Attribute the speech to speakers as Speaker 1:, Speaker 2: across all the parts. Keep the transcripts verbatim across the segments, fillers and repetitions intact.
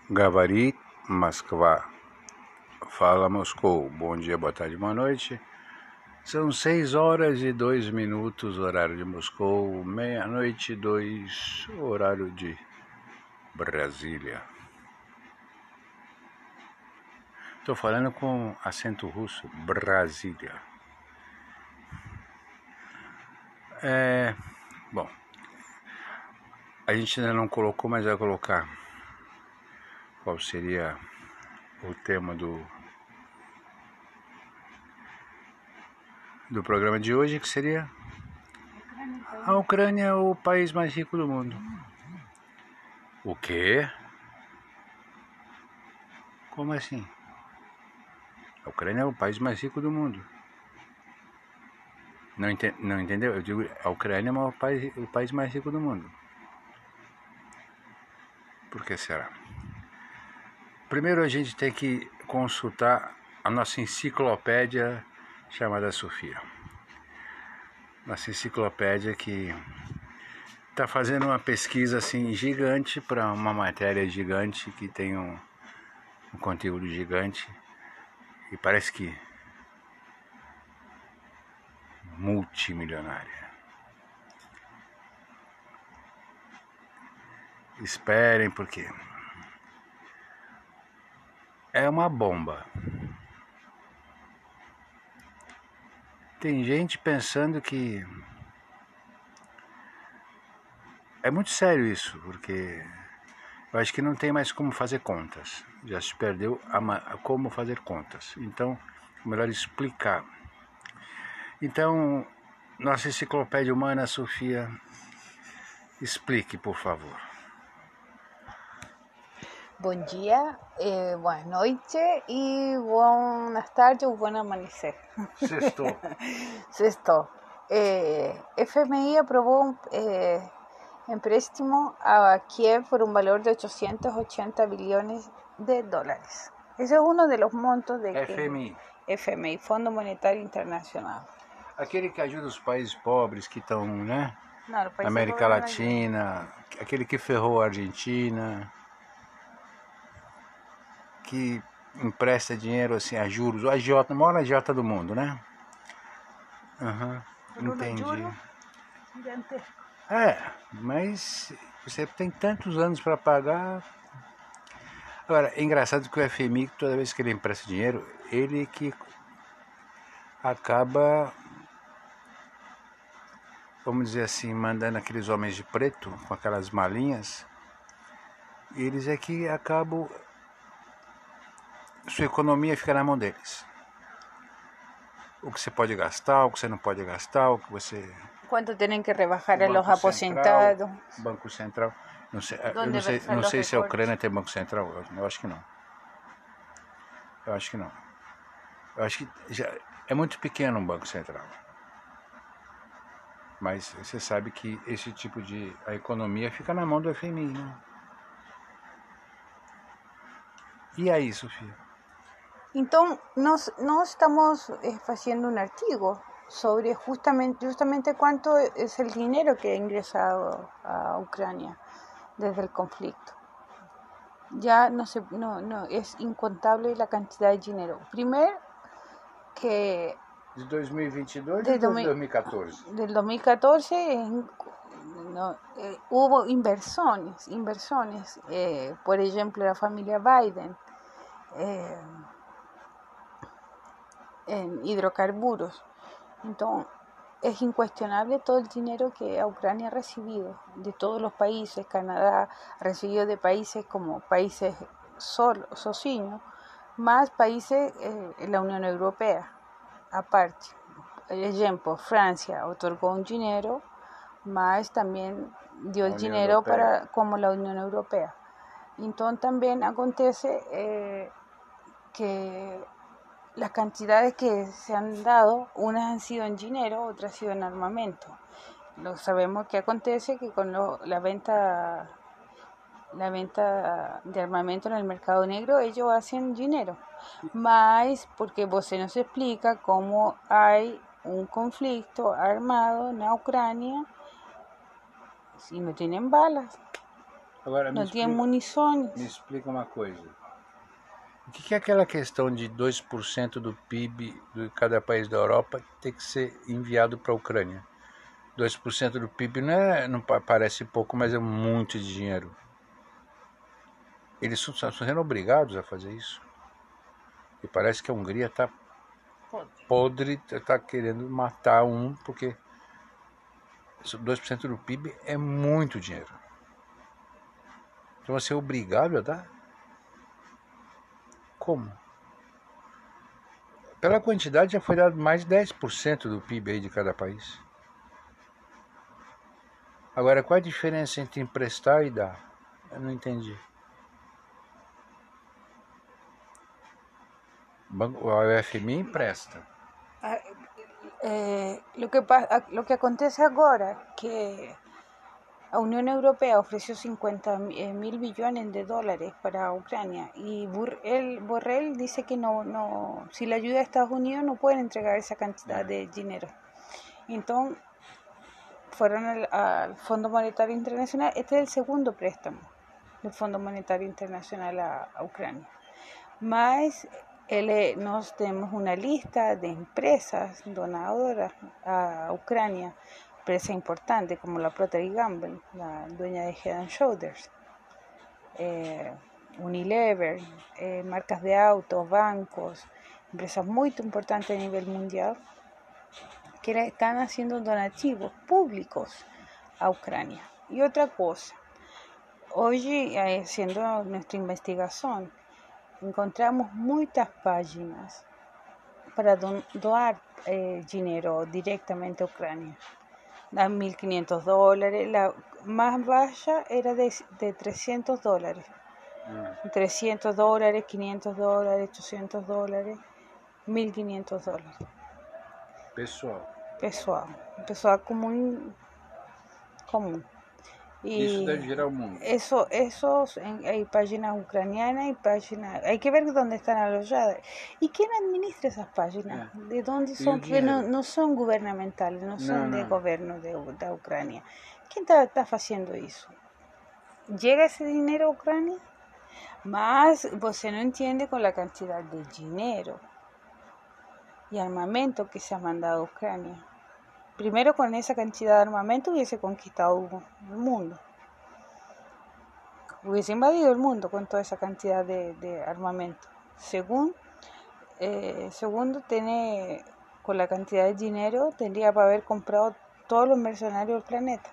Speaker 1: Gavarit, Moskva. Fala Moscou, bom dia, boa tarde, boa noite. São seis horas e dois minutos, horário de Moscou, meia-noite e dois, horário de Brasília. Estou falando com acento russo, Brasília. É, bom, a gente ainda não colocou, mas vai colocar qual seria o tema do, do programa de hoje, que seria a Ucrânia é o país mais rico do mundo. O quê? Como assim? A Ucrânia é o país mais rico do mundo. Não, ente, não entendeu? Eu digo, a Ucrânia é o país, o país mais rico do mundo. Por que será? Primeiro a gente tem que consultar a nossa enciclopédia chamada Sofia. Nossa enciclopédia que está fazendo uma pesquisa assim gigante para uma matéria gigante que tem um, um conteúdo gigante e parece que multimilionária. Esperem, porque é uma bomba. Tem gente pensando que é muito sério isso, porque eu acho que não tem mais como fazer contas. Já se perdeu a, a como fazer contas. Então, é melhor explicar. Então, nossa enciclopédia humana, Sofia, explique, por favor.
Speaker 2: Bom dia, eh, boa noite e boas tardes ou bom amanhecer.
Speaker 1: Sextou.
Speaker 2: Sextou. Eh, F M I aprobou um eh, empréstimo a Kiev por un valor de ochocientos ochenta billones de dólares. Ese es uno de los montos de
Speaker 1: F M I.
Speaker 2: Que F M I, Fundo Monetário Internacional.
Speaker 1: Aquele que ajuda os países pobres que estão, né?
Speaker 2: Não,
Speaker 1: na América Latina, aquele que ferrou a Argentina, que empresta dinheiro assim a juros, o agiota, o maior agiota do mundo, né? Aham, uhum, entendi. É, mas você tem tantos anos para pagar. Agora, é engraçado que o F M I, toda vez que ele empresta dinheiro, ele que acaba, vamos dizer assim, mandando aqueles homens de preto com aquelas malinhas, eles é que acabam, sua economia fica na mão deles. O que você pode gastar, o que você não pode gastar, o que você...
Speaker 2: Quanto tem que rebajar a los aposentados?
Speaker 1: Banco Central, não sei, eu não sei, não sei se a Ucrânia tem Banco Central, eu acho que não. Eu acho que não. Eu acho que já é muito pequeno um Banco Central. Mas você sabe que esse tipo de... a economia fica na mão do F M I, né? E aí, Sofia?
Speaker 2: Então, nós, nós estamos fazendo um artigo sobre justamente, justamente cuánto es el dinero que ha ingresado a Ucrania desde el conflicto. Ya no, se, no, no es incontable la cantidad de dinero. Primero, que...
Speaker 1: De dois mil e vinte e dois ou de dois mil e quatorze?
Speaker 2: Del dos mil catorce no, eh, hubo inversiones, inversiones. Eh, por ejemplo, la familia Biden. Eh, en hidrocarburos. Entonces, es incuestionable todo el dinero que a Ucrania ha recibido de todos los países. Canadá ha recibido de países como países sol, socios, más países eh, en la Unión Europea. Aparte, por ejemplo, Francia otorgó un dinero, más también dio el dinero para, como la Unión Europea. Entonces también acontece eh, que las cantidades que se han dado, unas han sido en dinero, otras han sido en armamento. Lo sabemos que acontece que con lo, la venta la venta de armamento en el mercado negro, ellos hacen dinero. Más porque vos se nos explica cómo hay un conflicto armado en Ucrania si no tienen balas.
Speaker 1: Agora,
Speaker 2: não
Speaker 1: me
Speaker 2: tinha
Speaker 1: explica,
Speaker 2: munições.
Speaker 1: me explica uma coisa. O que é aquela questão de dois por cento do P I B de cada país da Europa ter que ser enviado para a Ucrânia? dois por cento do P I B não, é, não parece pouco, mas é muito dinheiro. Eles estão sendo obrigados a fazer isso. E parece que a Hungria está podre, está querendo matar um, porque dois por cento do P I B é muito dinheiro. Então você é obrigado a dar? Como? Pela quantidade já foi dado mais de dez por cento do P I B aí de cada país. Agora, qual a diferença entre emprestar e dar? Eu não entendi. O F M I empresta.
Speaker 2: Eh, lo, que, lo que acontece agora que a Unión Europea ofreció cincuenta mil billones de dólares para Ucrania y Borrell, Borrell dice que no, no, si la ayuda a Estados Unidos no pueden entregar esa cantidad de dinero. Entonces fueron al, al Fondo Monetario Internacional. Este es el segundo préstamo del Fondo Monetario Internacional a, a Ucrania. Más él, nos tenemos una lista de empresas donadoras a Ucrania, empresas importantes como la Procter y Gamble, la dueña de Head and Shoulders, eh, Unilever, eh, marcas de autos, bancos, empresas muy importantes a nivel mundial que están haciendo donativos públicos a Ucrania. Y otra cosa, hoy haciendo nuestra investigación, encontramos muchas páginas para doar eh, dinero directamente a Ucrania. Da mil quinientos dólares, la más baja era de, de trescientos dólares. Mm. trescientos dólares, quinientos dólares, ochocientos dólares, mil quinientos dólares.
Speaker 1: Pessoal.
Speaker 2: Pessoal. Pessoal común. común. Y
Speaker 1: eso debe girar el mundo.
Speaker 2: Eso, esos, hay páginas ucranianas y páginas, hay que ver dónde están alojadas. ¿Y quién administra esas páginas? Yeah. ¿De dónde son? Porque no, no son gubernamentales, no son no, de no. gobierno de, de Ucrania. ¿Quién está, está haciendo eso? ¿Llega ese dinero a Ucrania? Más, você no entiende con la cantidad de dinero y armamento que se ha mandado a Ucrania. Primero, con esa cantidad de armamento hubiese conquistado el mundo. Hubiese invadido el mundo con toda esa cantidad de, de armamento. Según, eh, segundo, tiene, con la cantidad de dinero, tendría para haber comprado todos los mercenarios del planeta.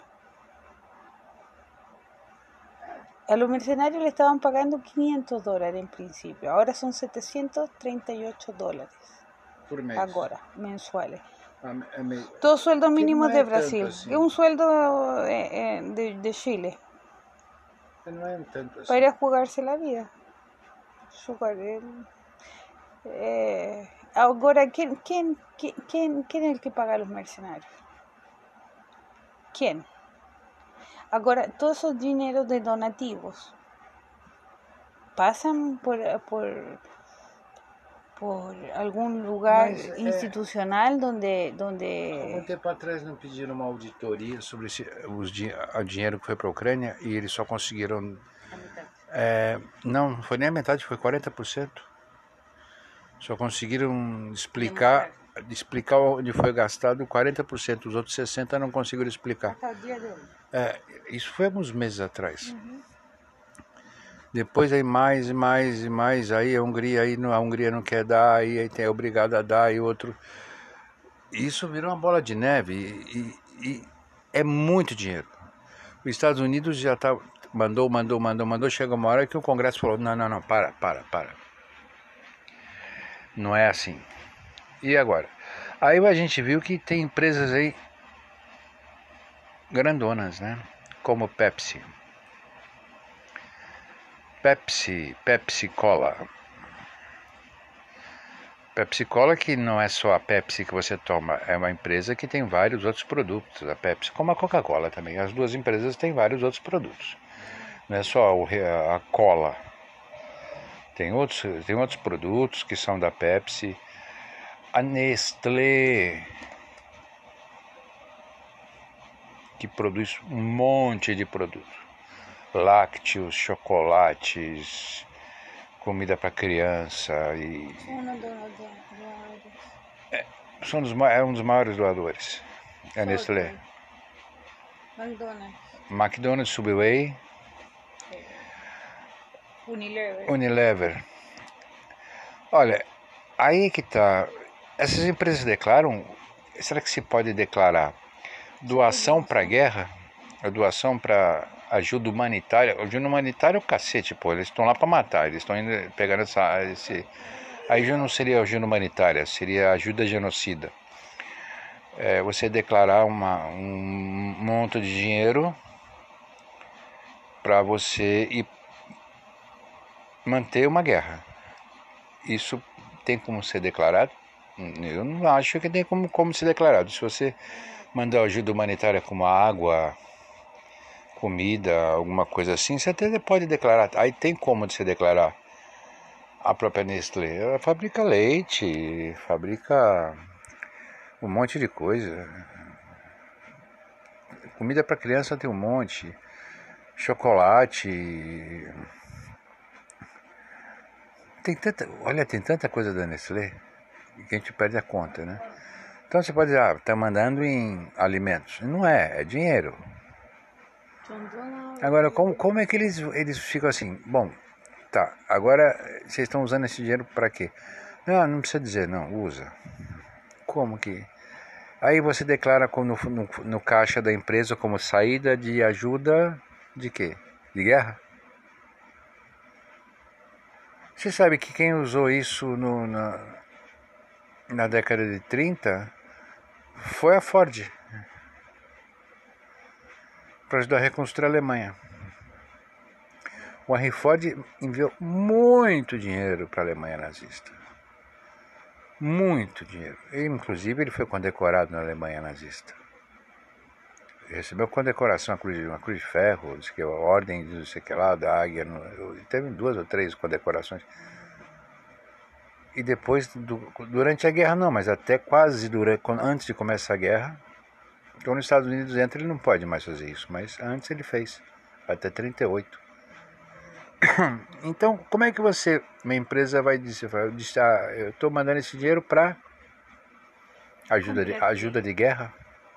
Speaker 2: A los mercenarios le estaban pagando quinientos dólares en principio. Ahora son setecientos treinta y ocho dólares.
Speaker 1: Por mes.
Speaker 2: Agora, mensuales.
Speaker 1: Me...
Speaker 2: Dos sueldos mínimos no de Brasil. Es un sueldo eh, eh, de, de Chile.
Speaker 1: No es tanto así.
Speaker 2: Para ir a jugarse la vida. Jugar el, eh, ahora, ¿quién, quién, quién, ¿quién es el que paga a los mercenarios? ¿Quién? Ahora, todos esos dineros de donativos pasan por... por por algún lugar Mas, institucional é, donde, donde...
Speaker 1: Algum tempo atrás não pediram uma auditoria sobre esse, os, o dinheiro que foi para a Ucrânia e eles só conseguiram... É, não, não foi nem a metade, foi quarenta por cento. Só conseguiram explicar, explicar onde foi gastado quarenta por cento, os outros sessenta por cento não conseguiram explicar. É, isso foi alguns meses atrás. Uhum. Depois aí mais e mais e mais, aí a Hungria, aí a Hungria não quer dar, aí, aí é obrigado a dar, e outro... Isso virou uma bola de neve e, e, e é muito dinheiro. Os Estados Unidos já tá, mandou, mandou, mandou, mandou, chega uma hora que o Congresso falou, não, não, não, para, para, para. Não é assim. E agora? Aí a gente viu que tem empresas aí grandonas, né? Como Pepsi. Pepsi, Pepsi Cola. Pepsi Cola, que não é só a Pepsi que você toma, é uma empresa que tem vários outros produtos. A Pepsi, como a Coca-Cola também. As duas empresas têm vários outros produtos. Não é só a cola. Tem outros, tem outros produtos que são da Pepsi. A Nestlé, que produz um monte de produtos. lácteos, chocolates, comida para criança e
Speaker 2: Uno de los doadores.
Speaker 1: são dos, é um dos maiores doadores. É a Nestlé.
Speaker 2: McDonald's.
Speaker 1: McDonald's, Subway,
Speaker 2: Unilever.
Speaker 1: Unilever. Olha, aí que tá. Essas empresas declaram. Será que se pode declarar doação para guerra? A doação para ajuda humanitária? Ajuda humanitária é o cacete, pô. Eles estão lá para matar. Eles estão indo pegando essa. Esse... Aí já não seria ajuda humanitária, seria ajuda genocida. É, você declarar uma, um monte de dinheiro para você ir manter uma guerra. Isso tem como ser declarado? Eu não acho que tem como, como ser declarado. Se você mandar ajuda humanitária como água, comida, alguma coisa assim, você até pode declarar. Aí tem como de se declarar. A própria Nestlé, ela fabrica leite, fabrica um monte de coisa. Comida para criança tem um monte. Chocolate. Tem tanta, olha, tem tanta coisa da Nestlé que a gente perde a conta, né? Então você pode dizer, ah, tá mandando em alimentos. Não é, é dinheiro. Agora, como, como é que eles, eles ficam assim? Bom, tá, agora vocês estão usando esse dinheiro para quê? Não, não precisa dizer, não, usa. Como que? Aí você declara no, no, no caixa da empresa como saída de ajuda de quê? De guerra? Você sabe que quem usou isso no, na, na década de trinta foi a Ford, para ajudar a reconstruir a Alemanha. O Henry Ford enviou muito dinheiro para a Alemanha nazista. Muito dinheiro. E, inclusive, ele foi condecorado na Alemanha nazista. Ele recebeu condecoração, uma cruz, uma cruz de ferro, disse que a ordem, não sei que lá, da águia. Teve duas ou três condecorações. E depois, durante a guerra não, mas até quase durante, antes de começar a guerra, quando os Estados Unidos entram, ele não pode mais fazer isso, mas antes ele fez, até trinta e oito. Então, como é que você, uma empresa vai dizer, ah, eu estou mandando esse dinheiro para ajuda de, ajuda de guerra?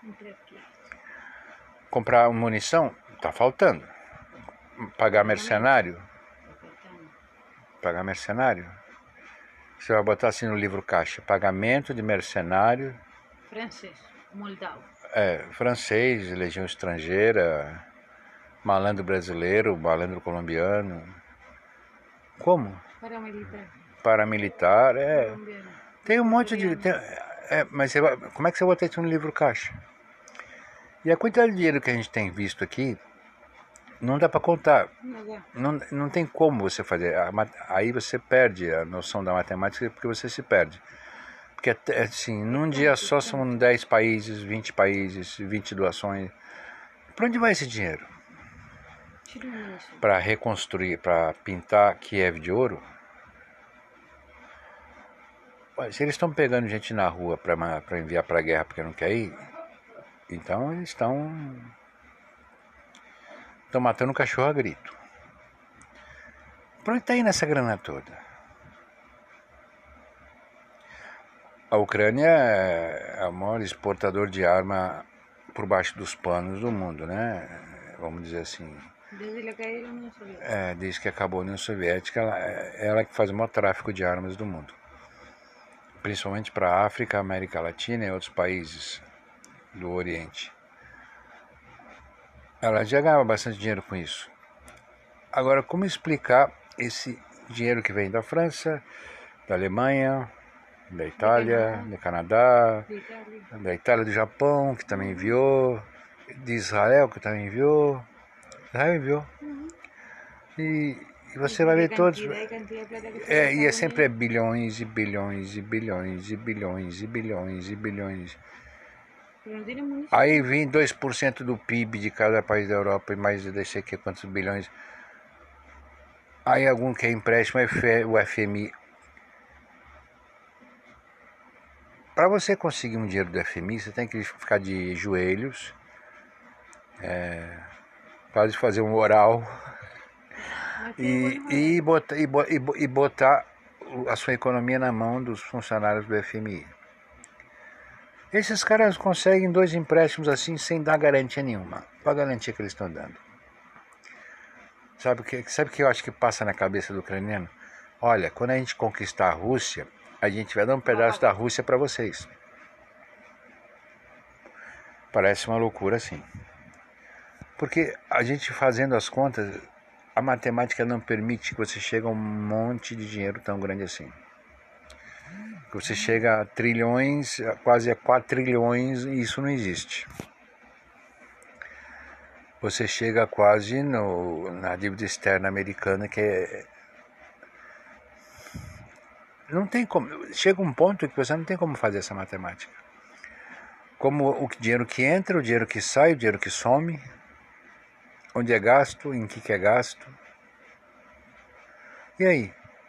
Speaker 1: Comprar munição? Está faltando. Pagar mercenário? Pagar mercenário? Você vai botar assim no livro caixa, pagamento de mercenário.
Speaker 2: Francês, moldavo.
Speaker 1: É, francês, legião estrangeira, malandro brasileiro, malandro colombiano. Como?
Speaker 2: Paramilitar.
Speaker 1: Paramilitar, é. Colombiano. Tem um monte de... Tem, é, mas você vai, como é que você bota isso no livro caixa? E a quantidade de dinheiro que a gente tem visto aqui, não dá para contar. Não, não tem como você fazer. Aí você perde a noção da matemática porque você se perde. Porque assim, num dia só são dez países, vinte países, vinte doações. Para onde vai esse dinheiro? Para reconstruir, para pintar Kiev de ouro? Se eles estão pegando gente na rua para enviar para a guerra porque não quer ir, então eles estão estão matando um cachorro a grito. Para onde está indo essa grana toda? A Ucrânia é o maior exportador de arma por baixo dos panos do mundo, né? Vamos dizer assim.
Speaker 2: Desde a caída da União Soviética.
Speaker 1: É, desde que acabou a União Soviética, ela, ela que faz o maior tráfico de armas do mundo. Principalmente para a África, América Latina e outros países do Oriente. Ela já ganhava bastante dinheiro com isso. Agora, como explicar esse dinheiro que vem da França, da Alemanha, da Itália, do Canadá, da Itália, do Japão, que também enviou, de Israel, que também enviou. Israel enviou. Uhum. E, e você vai ver todos. É, e é sempre é bilhões e bilhões e bilhões e bilhões e bilhões e bilhões. Aí vem dois por cento do P I B de cada país da Europa e mais de sei que quantos bilhões. Aí algum que é empréstimo, o F M I. Para você conseguir um dinheiro do F M I, você tem que ficar de joelhos, é, capaz de fazer um oral e, e, botar, e, e botar a sua economia na mão dos funcionários do F M I. Esses caras conseguem dois empréstimos assim sem dar garantia nenhuma. Qual a garantia que eles estão dando? Sabe o que, sabe que eu acho que passa na cabeça do ucraniano? Olha, quando a gente conquistar a Rússia, a gente vai dar um pedaço da Rússia para vocês. Parece uma loucura assim. Porque a gente fazendo as contas, a matemática não permite que você chegue a um monte de dinheiro tão grande assim. Que você chega a trilhões, quase a quatro trilhões, e isso não existe. Você chega quase no, na dívida externa americana, que é... Não tem como... Chega um ponto que você não tem como fazer essa matemática. Como o dinheiro que entra, o dinheiro que sai, o dinheiro que some, onde é gasto, em que, que é gasto. E aí?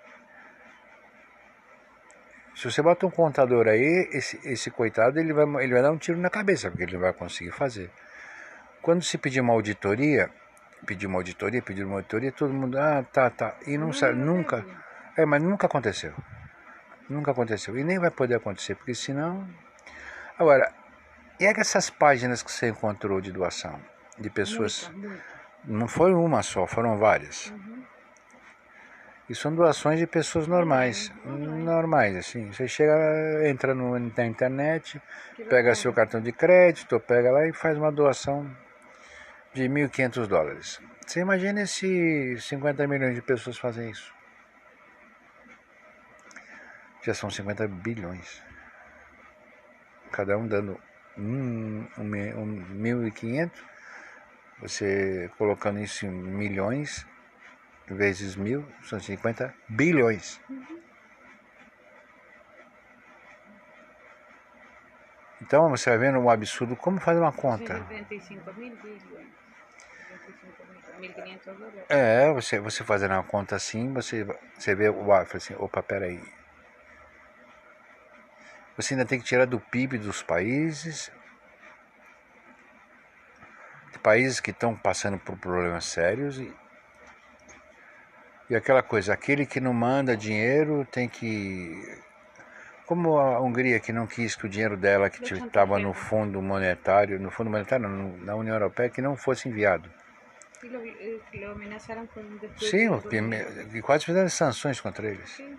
Speaker 1: Se você bota um contador aí, esse, esse coitado ele vai, ele vai dar um tiro na cabeça, porque ele não vai conseguir fazer. Quando se pedir uma auditoria, pedir uma auditoria, pedir uma auditoria, todo mundo, ah, tá, tá. E não sabe, nunca, é, mas nunca aconteceu. Nunca aconteceu. E nem vai poder acontecer, porque senão... Agora, e é que essas páginas que você encontrou de doação? De pessoas... Muita, muita. Não foi uma só, foram várias. Uhum. E são doações de pessoas normais, uhum. normais, assim. Você chega, entra no, na internet, pega seu cartão de crédito, pega lá e faz uma doação de mil e quinhentos dólares. Você imagina se cinquenta milhões de pessoas fazem isso? Já são cinquenta bilhões. Cada um dando um, um, um mil e quinhentos, você colocando isso em milhões... vezes mil, são cinquenta bilhões. Uhum. Então você vai vendo um absurdo. Como fazer uma conta? noventa e cinco mil bilhões. mil e quinhentos dólares. É, você, você fazendo uma conta assim, você, você vê o ar, assim, opa, peraí. Você ainda tem que tirar do P I B dos países. De países que estão passando por problemas sérios e E aquela coisa, aquele que não manda dinheiro tem que... Como a Hungria que não quis que o dinheiro dela que estava no fundo monetário, no fundo monetário, não, na União Europeia, que não fosse enviado.
Speaker 2: E lo, lo ameaçaram com
Speaker 1: Sim, que quase fizeram sanções contra eles. Sim.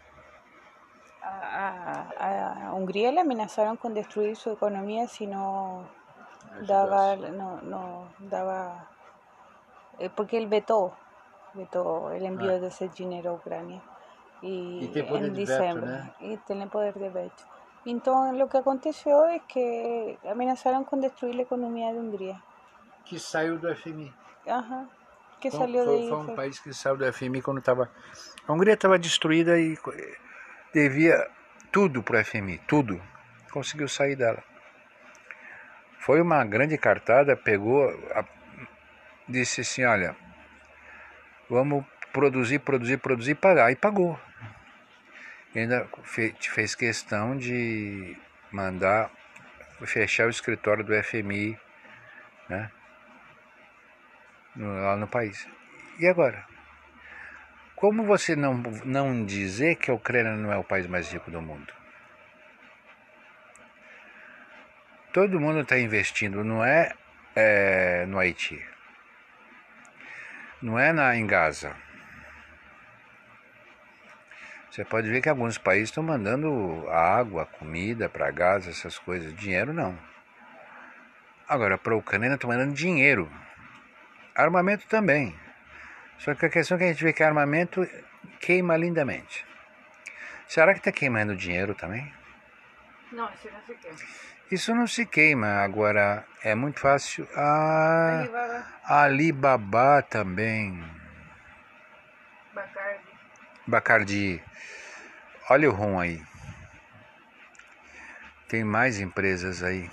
Speaker 2: A, a, a Hungria le amenazaron con destruir su economía si no daba, no, no daba, eh, porque él vetó. vetó el envío ah. de ese dinero a Ucrania y,
Speaker 1: y en diciembre veto, ¿no?
Speaker 2: Y tiene poder de veto. Entonces lo que aconteció es que amenazaron con destruir la economía de Hungría,
Speaker 1: que saiu do F M I.
Speaker 2: Ajá, que
Speaker 1: foi,
Speaker 2: salió
Speaker 1: foi,
Speaker 2: de
Speaker 1: foi um país que saiu do F M I quando estava... A Hungria estava destruída e devia tudo para o F M I, tudo. Conseguiu sair dela. Foi uma grande cartada, pegou, a, disse assim, olha, vamos produzir, produzir, produzir e pagar. E pagou. E ainda fe, fez questão de mandar fechar o escritório do F M I, né, no, lá no país. E agora? Como você não, não dizer que a Ucrânia não é o país mais rico do mundo? Todo mundo está investindo, não é, é no Haiti, não é na, em Gaza. Você pode ver que alguns países estão mandando água, comida para Gaza, essas coisas. Dinheiro não. Agora, para a Ucrânia estão mandando dinheiro. Armamento também. Só que a questão é que a gente vê que armamento queima lindamente. Será que está queimando dinheiro também?
Speaker 2: Não, isso não se queima.
Speaker 1: Isso não se queima. Agora, é muito fácil. Ah, Alibaba. Alibaba também.
Speaker 2: Bacardi.
Speaker 1: Bacardi. Olha o rum aí. Tem mais empresas aí.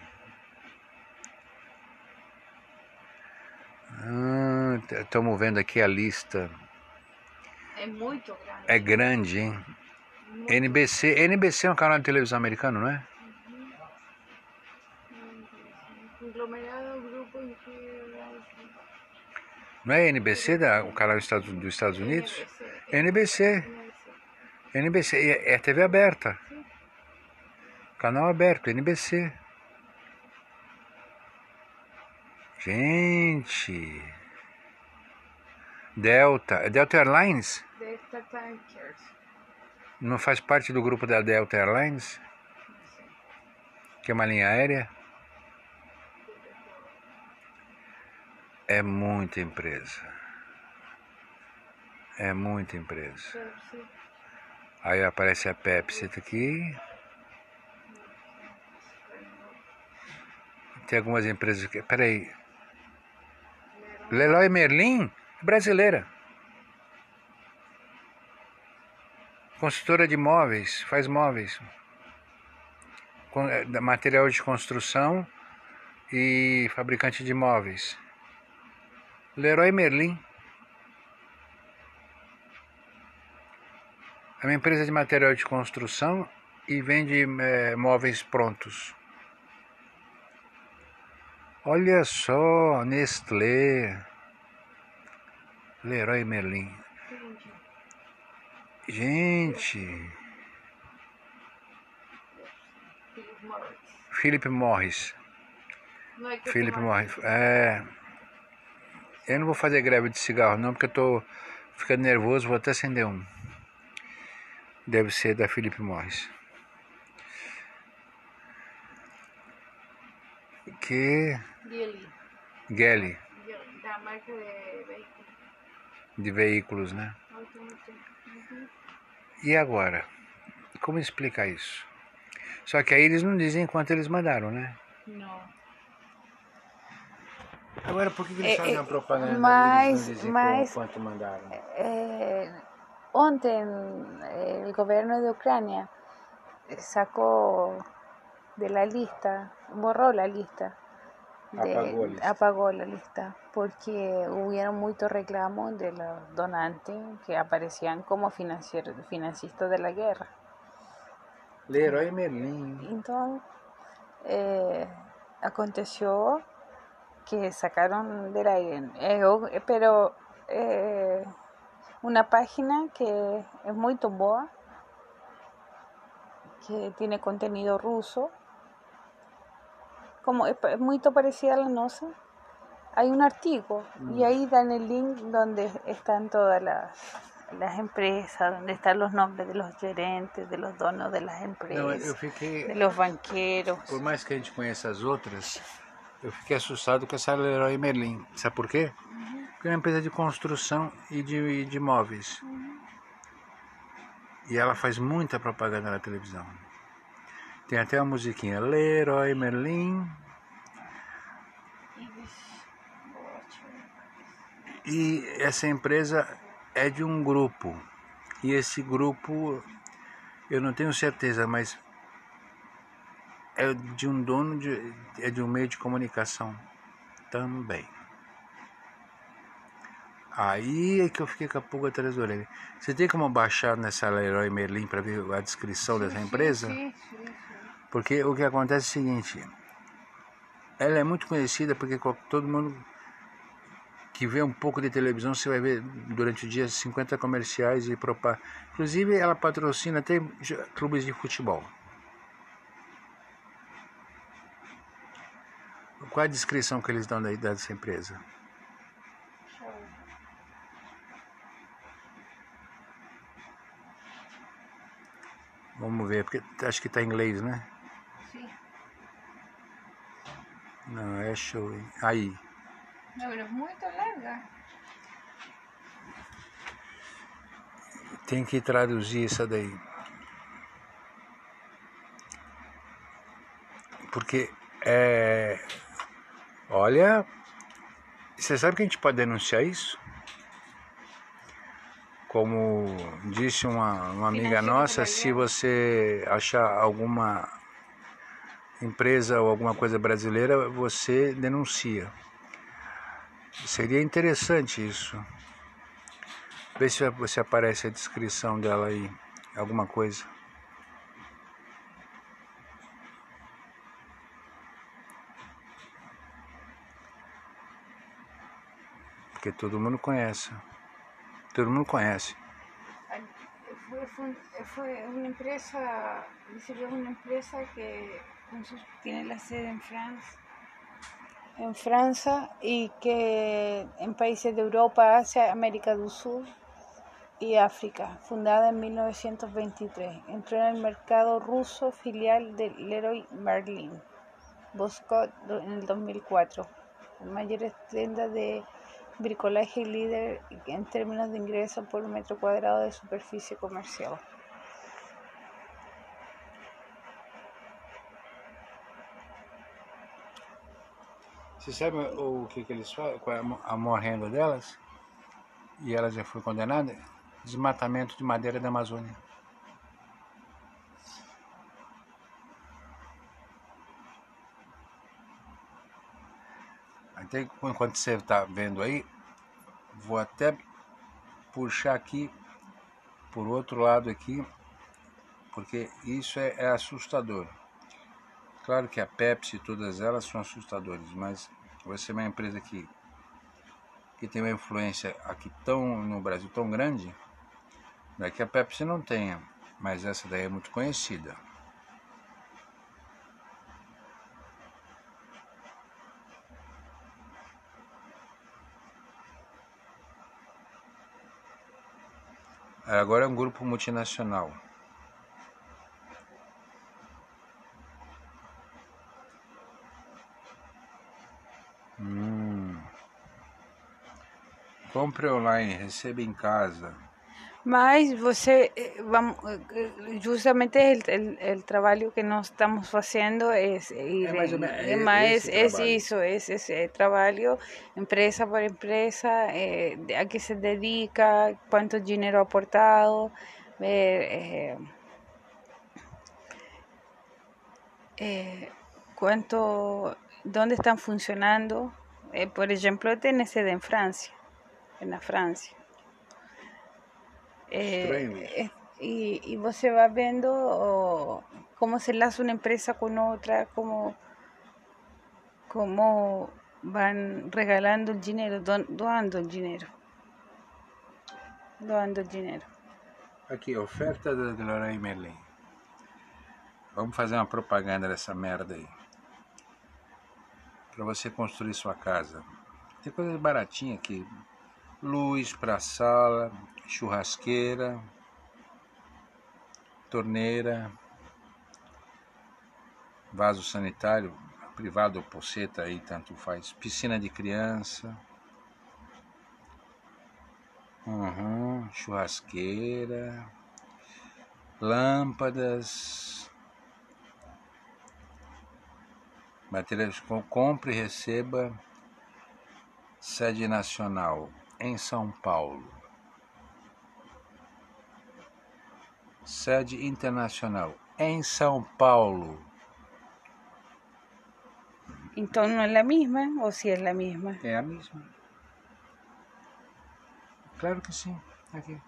Speaker 1: Estamos ah, vendo aqui a lista.
Speaker 2: É muito grande.
Speaker 1: É grande, hein? Muito N B C. N B C é um canal de televisão americano, não é?
Speaker 2: Conglomerado, grupo
Speaker 1: Não é N B C, da, o canal dos Estados, dos Estados Unidos? N B C. N B C. É, é T V aberta. Canal aberto, N B C. Gente. Delta. Delta Airlines?
Speaker 2: Delta Tankers.
Speaker 1: Não faz parte do grupo da Delta Airlines? Que é uma linha aérea? É muita empresa. É muita empresa. Aí aparece a Pepsi aqui. Tem algumas empresas que... Peraí. Leroy Merlin? Brasileira. Construtora de móveis. Faz móveis. Material de construção e fabricante de móveis. Leroy Merlin. É uma empresa de material de construção e vende é, móveis prontos. Olha só, Nestlé. Leroy Merlin. Gente. Philip Morris. Philip Morris. É. Eu não vou fazer greve de cigarro não, porque eu tô ficando nervoso, vou até acender um. Deve ser da Philip Morris. Que...
Speaker 2: Geely.
Speaker 1: Geely.
Speaker 2: Da marca de veículos.
Speaker 1: De veículos, né?
Speaker 2: Uhum.
Speaker 1: E agora? Como explicar isso? Só que aí eles não dizem quanto eles mandaram, né?
Speaker 2: Não.
Speaker 1: Agora, por que, que eles
Speaker 2: É,
Speaker 1: fazem
Speaker 2: é,
Speaker 1: a propaganda
Speaker 2: mas,
Speaker 1: e eles não dizem
Speaker 2: mas,
Speaker 1: quanto mandaram?
Speaker 2: É, ontem el gobierno de Ucrania sacó de la lista, borró la lista, de,
Speaker 1: Apagou a lista.
Speaker 2: apagó la lista, porque hubieron muchos reclamos de los donantes que aparecían como financier, financistas de la guerra.
Speaker 1: Leroy Merlin.
Speaker 2: Entonces, eh, aconteció que sacaron del aire, eh, pero eh, una página que es muy boa, que tiene contenido ruso, como es, es muy parecida a la nosa. Hay un artículo mm. y ahí dan el link donde están todas las, las empresas, donde están los nombres de los gerentes, de los donos de las empresas,
Speaker 1: Não, eu fiquei,
Speaker 2: de los banqueros.
Speaker 1: Por mais que a gente conheça as outras, eu fiquei assustado com essa Leroy Merlin. Sabe por quê? Uhum. Porque é uma empresa de construção e de, de móveis. Uhum. E ela faz muita propaganda na televisão. Tem até a musiquinha Leroy Merlin. E essa empresa é de um grupo. E esse grupo, eu não tenho certeza, mas é de um dono, de, é de um meio de comunicação também. Aí é que eu fiquei com a pulga atrás da orelha. Você tem como baixar nessa Leroy Merlin para ver a descrição sim, dessa empresa? Sim, sim, sim. Porque o que acontece é o seguinte, ela é muito conhecida porque todo mundo que vê um pouco de televisão, você vai ver durante o dia cinquenta comerciais e propaganda. Inclusive ela patrocina até clubes de futebol. Qual é a descrição que eles dão da idade dessa empresa? Vamos ver, porque acho que está em inglês, né?
Speaker 2: Sim.
Speaker 1: Não, é show, hein? Aí.
Speaker 2: Não, é muito larga.
Speaker 1: Tem que traduzir isso daí. Porque é... Olha, você sabe que a gente pode denunciar isso? Como disse uma, uma amiga nossa, se você achar alguma empresa ou alguma coisa brasileira, você denuncia. Seria interessante isso. Vê se você aparece a descrição dela aí, alguma coisa. porque todo mundo conhece. Todo mundo conhece.
Speaker 2: Fue, fue, fue una empresa, dice que es una empresa que tiene la sede en Francia, en Francia y que en países de Europa, Asia, América del Sur y África, fundada en mil novecientos veintitrés. Entró en el mercado ruso, filial de Leroy Merlin, Boscot en el dos mil cuatro. La mayor tienda de bricolaje y líder en términos de ingresos por metro cuadrado de superficie comercial.
Speaker 1: Você sabe o que, que eles falam? Qual é a morrendo delas? E ela já foi condenada? Desmatamento de madeira da Amazônia. Até enquanto você está vendo aí, vou até puxar aqui por outro lado aqui, porque isso é, é assustador. Claro que a Pepsi e todas elas são assustadoras, mas você é uma empresa que, que tem uma influência aqui tão, no Brasil tão grande, não é que a Pepsi não tenha, mas essa daí é muito conhecida. Agora é um grupo multinacional. Hum. Compre online, receba em casa.
Speaker 2: Mas você, vamos, justamente el, el, el trabalho que nós estamos fazendo é,
Speaker 1: é mais ou menos,
Speaker 2: é, mais, é
Speaker 1: trabalho.
Speaker 2: isso, é esse trabalho, empresa por empresa, é, a que se dedica, quanto dinheiro aportado, é, é, quanto, onde estão funcionando. É, por exemplo, tem sede em França, na França. Eh, y, y você va viendo oh, cómo se enlaza una empresa con otra, cómo, cómo van regalando el dinero, don, doando el dinero. Doando el dinero.
Speaker 1: Aqui, oferta da Leroy Merlin. Vamos fazer uma propaganda dessa merda aí. Para você construir sua casa. Tem coisas baratinhas aqui. Luz para sala, churrasqueira, torneira, vaso sanitário, privado ou poceta aí, tanto faz, piscina de criança, uhum, churrasqueira, lâmpadas, materiais, compre e receba, sede nacional em São Paulo. Sede internacional em São Paulo.
Speaker 2: Então não é a mesma ou se é a mesma?
Speaker 1: É a mesma. Claro que sim. Aqui.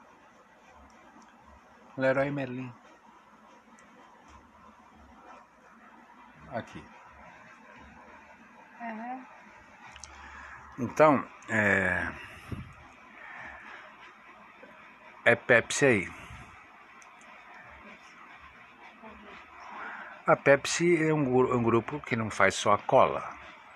Speaker 1: Leroy Merlin. Aqui.
Speaker 2: Uhum.
Speaker 1: Então, é... é Pepsi aí. A Pepsi é um, um grupo que não faz só a cola.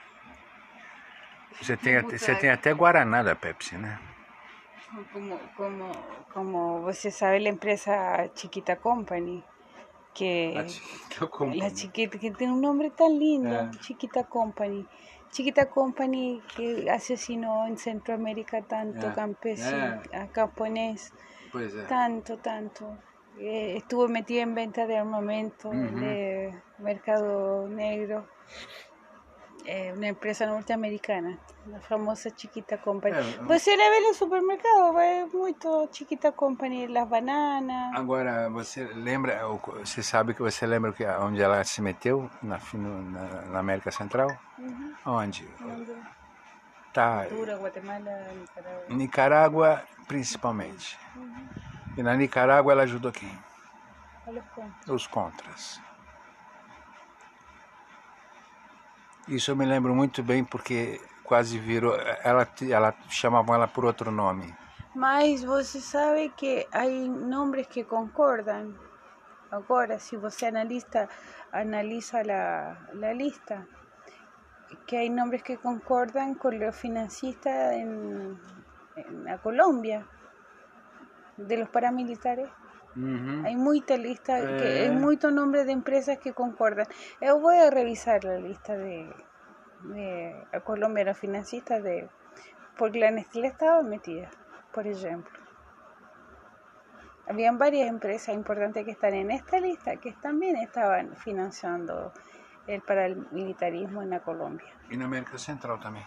Speaker 1: Você tem, você tem até Guaraná da Pepsi, né?
Speaker 2: Como, como, como você sabe, a empresa Chiquita Company, que,
Speaker 1: a Chiquita Company.
Speaker 2: La Chiquita, que tem um nome tão lindo, é. Chiquita Company. Chiquita Company que asesinó en Centroamérica tanto
Speaker 1: yeah.
Speaker 2: campesino,
Speaker 1: yeah.
Speaker 2: japonés,
Speaker 1: pues, yeah.
Speaker 2: tanto, tanto. Eh, estuvo metida en venta de armamento, uh-huh. de mercado negro, eh, una empresa norteamericana, la famosa Chiquita Company. Yeah, você uh... vê no supermercado, é muito Chiquita Company, las bananas.
Speaker 1: Agora, você lembra, você sabe que você lembra que onde ela se meteu na, na, na América Central?
Speaker 2: Uhum.
Speaker 1: Onde?
Speaker 2: Onde?
Speaker 1: Tá.
Speaker 2: Honduras, Guatemala, Nicarágua.
Speaker 1: Nicarágua, principalmente.
Speaker 2: Uhum.
Speaker 1: E na Nicarágua ela ajudou quem?
Speaker 2: Os contras.
Speaker 1: Os contras. Isso eu me lembro muito bem porque quase virou, ela, ela chamavam ela por outro nome.
Speaker 2: Mas você sabe que há nomes que concordam. Agora, se você analisa, analisa a, a lista, que há nomes que concordam com os financistas em, en la Colombia, de los paramilitares.
Speaker 1: Uhum.
Speaker 2: Hay mucha lista,
Speaker 1: É.
Speaker 2: que, hay muchos nombres de empresas que concordan. Yo voy a revisar la lista de, de a Colombia, los financistas, de, porque la Nestlé estaba metida, por ejemplo. Habían varias empresas importantes que están en esta lista que también estaban financiando el paramilitarismo en la Colombia.
Speaker 1: E na América Central também.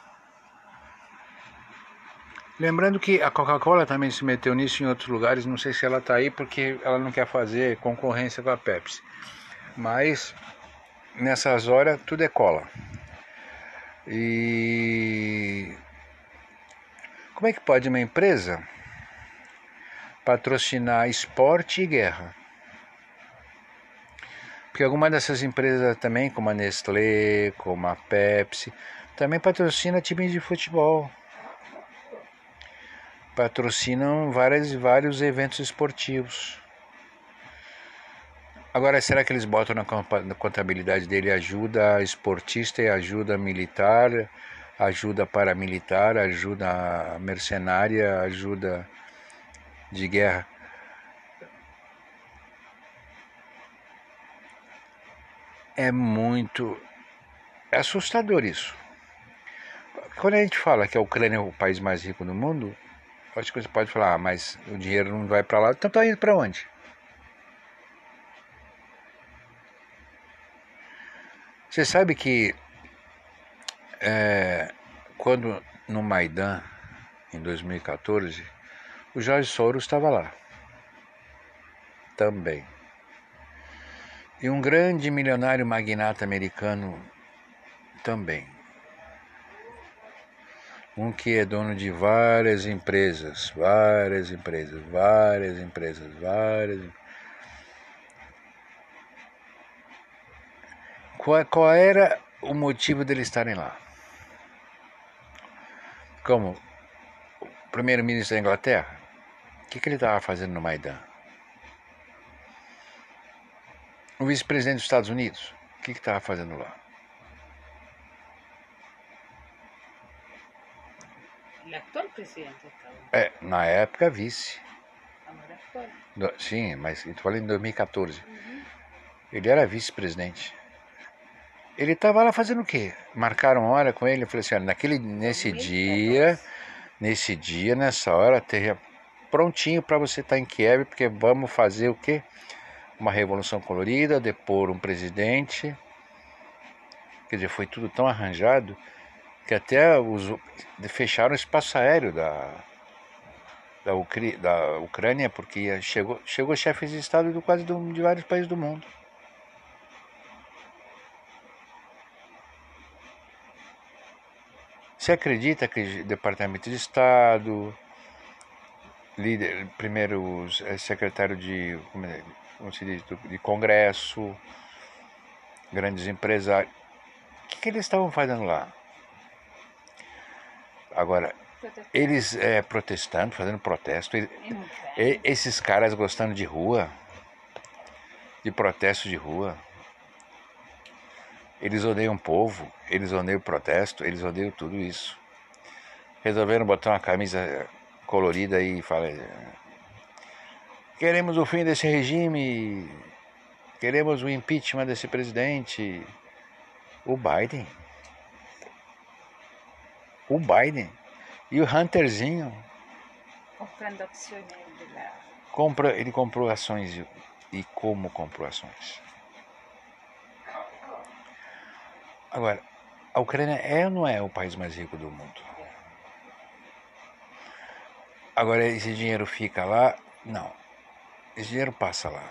Speaker 1: Lembrando que a Coca-Cola também se meteu nisso em outros lugares, não sei se ela está aí porque ela não quer fazer concorrência com a Pepsi. Mas nessas horas tudo é cola. E como é que pode uma empresa patrocinar esporte e guerra? Porque algumas dessas empresas também, como a Nestlé, como a Pepsi, também patrocina times de futebol. Patrocinam várias, vários eventos esportivos. Agora, será que eles botam na contabilidade dele ajuda esportista e ajuda militar, ajuda paramilitar, ajuda mercenária, ajuda de guerra? É muito... é assustador isso. Quando a gente fala que a Ucrânia é o país mais rico do mundo, acho que você pode falar, ah, mas o dinheiro não vai para lá, então tá indo para onde? Você sabe que é, quando no Maidan, em dois mil e quatorze, o Jorge Soros estava lá também. E um grande milionário magnata americano também. Um que é dono de várias empresas, várias empresas, várias empresas, várias. Qual, qual era o motivo deles estarem lá? Como o primeiro-ministro da Inglaterra, o que, que ele estava fazendo no Maidan? O vice-presidente dos Estados Unidos, o que estava fazendo lá?
Speaker 2: O atual presidente estava.
Speaker 1: É, na época vice.
Speaker 2: Agora atual.
Speaker 1: Do, sim, mas eu falei em dois mil e quatorze. Uhum. Ele era vice-presidente. Ele estava lá fazendo o quê? Marcaram hora com ele, eu falei assim, olha, naquele, nesse dia, nesse dia, nessa hora, teria prontinho para você estar em Kiev, porque vamos fazer o quê? Uma revolução colorida, depor um presidente. Quer dizer, foi tudo tão arranjado que até os, fecharam o espaço aéreo da, da, Ucri, da Ucrânia, porque chegou, chegou chefes de Estado de quase do, de vários países do mundo. Você acredita que Departamento de Estado, líder, primeiro secretário de, como, é, como se diz, de Congresso, grandes empresários, o que, que eles estavam fazendo lá? Agora, eles é, protestando, fazendo protesto, e, e, esses caras gostando de rua, de protesto de rua. Eles odeiam o povo, eles odeiam o protesto, eles odeiam tudo isso. Resolveram botar uma camisa colorida e falar: queremos o fim desse regime, queremos o impeachment desse presidente. O Biden. O Biden. E o Hunterzinho.
Speaker 2: Comprando ações de lá.
Speaker 1: Compra, ele comprou ações e, e como comprou ações. Agora, a Ucrânia é ou não é o país mais rico do mundo? Agora, esse dinheiro fica lá? Não. Esse dinheiro passa lá.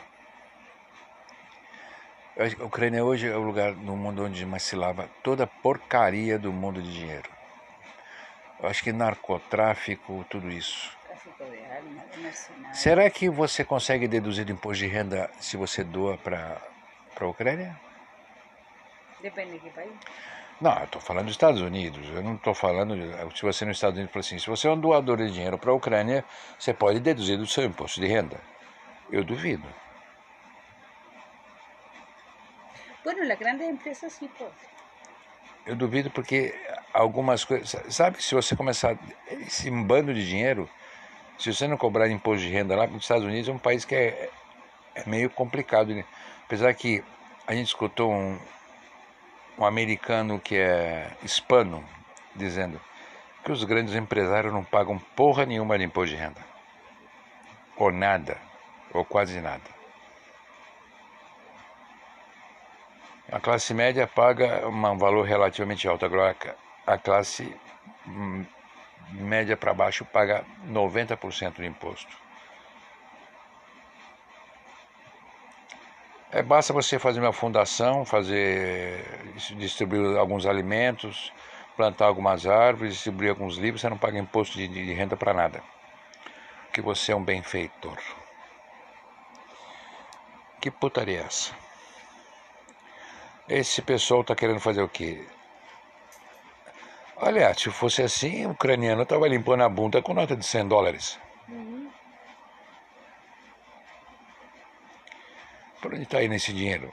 Speaker 1: A Ucrânia hoje é o lugar no mundo onde mais se lava toda a porcaria do mundo de dinheiro. Eu acho que narcotráfico, tudo isso.
Speaker 2: Tráfico de armas, de mercenários.
Speaker 1: Será que você consegue deduzir do imposto de renda se você doa para a Ucrânia?
Speaker 2: Depende de que país.
Speaker 1: Não, eu estou falando dos Estados Unidos, eu não estou falando, se você nos Estados Unidos fala assim, se você é um doador de dinheiro para a Ucrânia, você pode deduzir do seu imposto de renda. Eu duvido.
Speaker 2: Bueno, las grandes empresas sí, pues.
Speaker 1: Eu duvido porque algumas coisas... Sabe que se você começar esse bando de dinheiro, se você não cobrar imposto de renda lá, nos Estados Unidos é um país que é, é meio complicado, né? Apesar que a gente escutou um, um americano que é hispano dizendo que os grandes empresários não pagam porra nenhuma de imposto de renda. Ou nada, ou quase nada. A classe média paga um valor relativamente alto, agora a classe média para baixo paga noventa por cento de imposto. É, basta você fazer uma fundação, fazer, distribuir alguns alimentos, plantar algumas árvores, distribuir alguns livros, você não paga imposto de, de renda para nada. Porque você é um benfeitor. Que putaria é essa? Esse pessoal está querendo fazer o quê? Olha, se fosse assim, o ucraniano estava limpando a bunda com nota de cem dólares. Uhum. Por onde está indo esse dinheiro?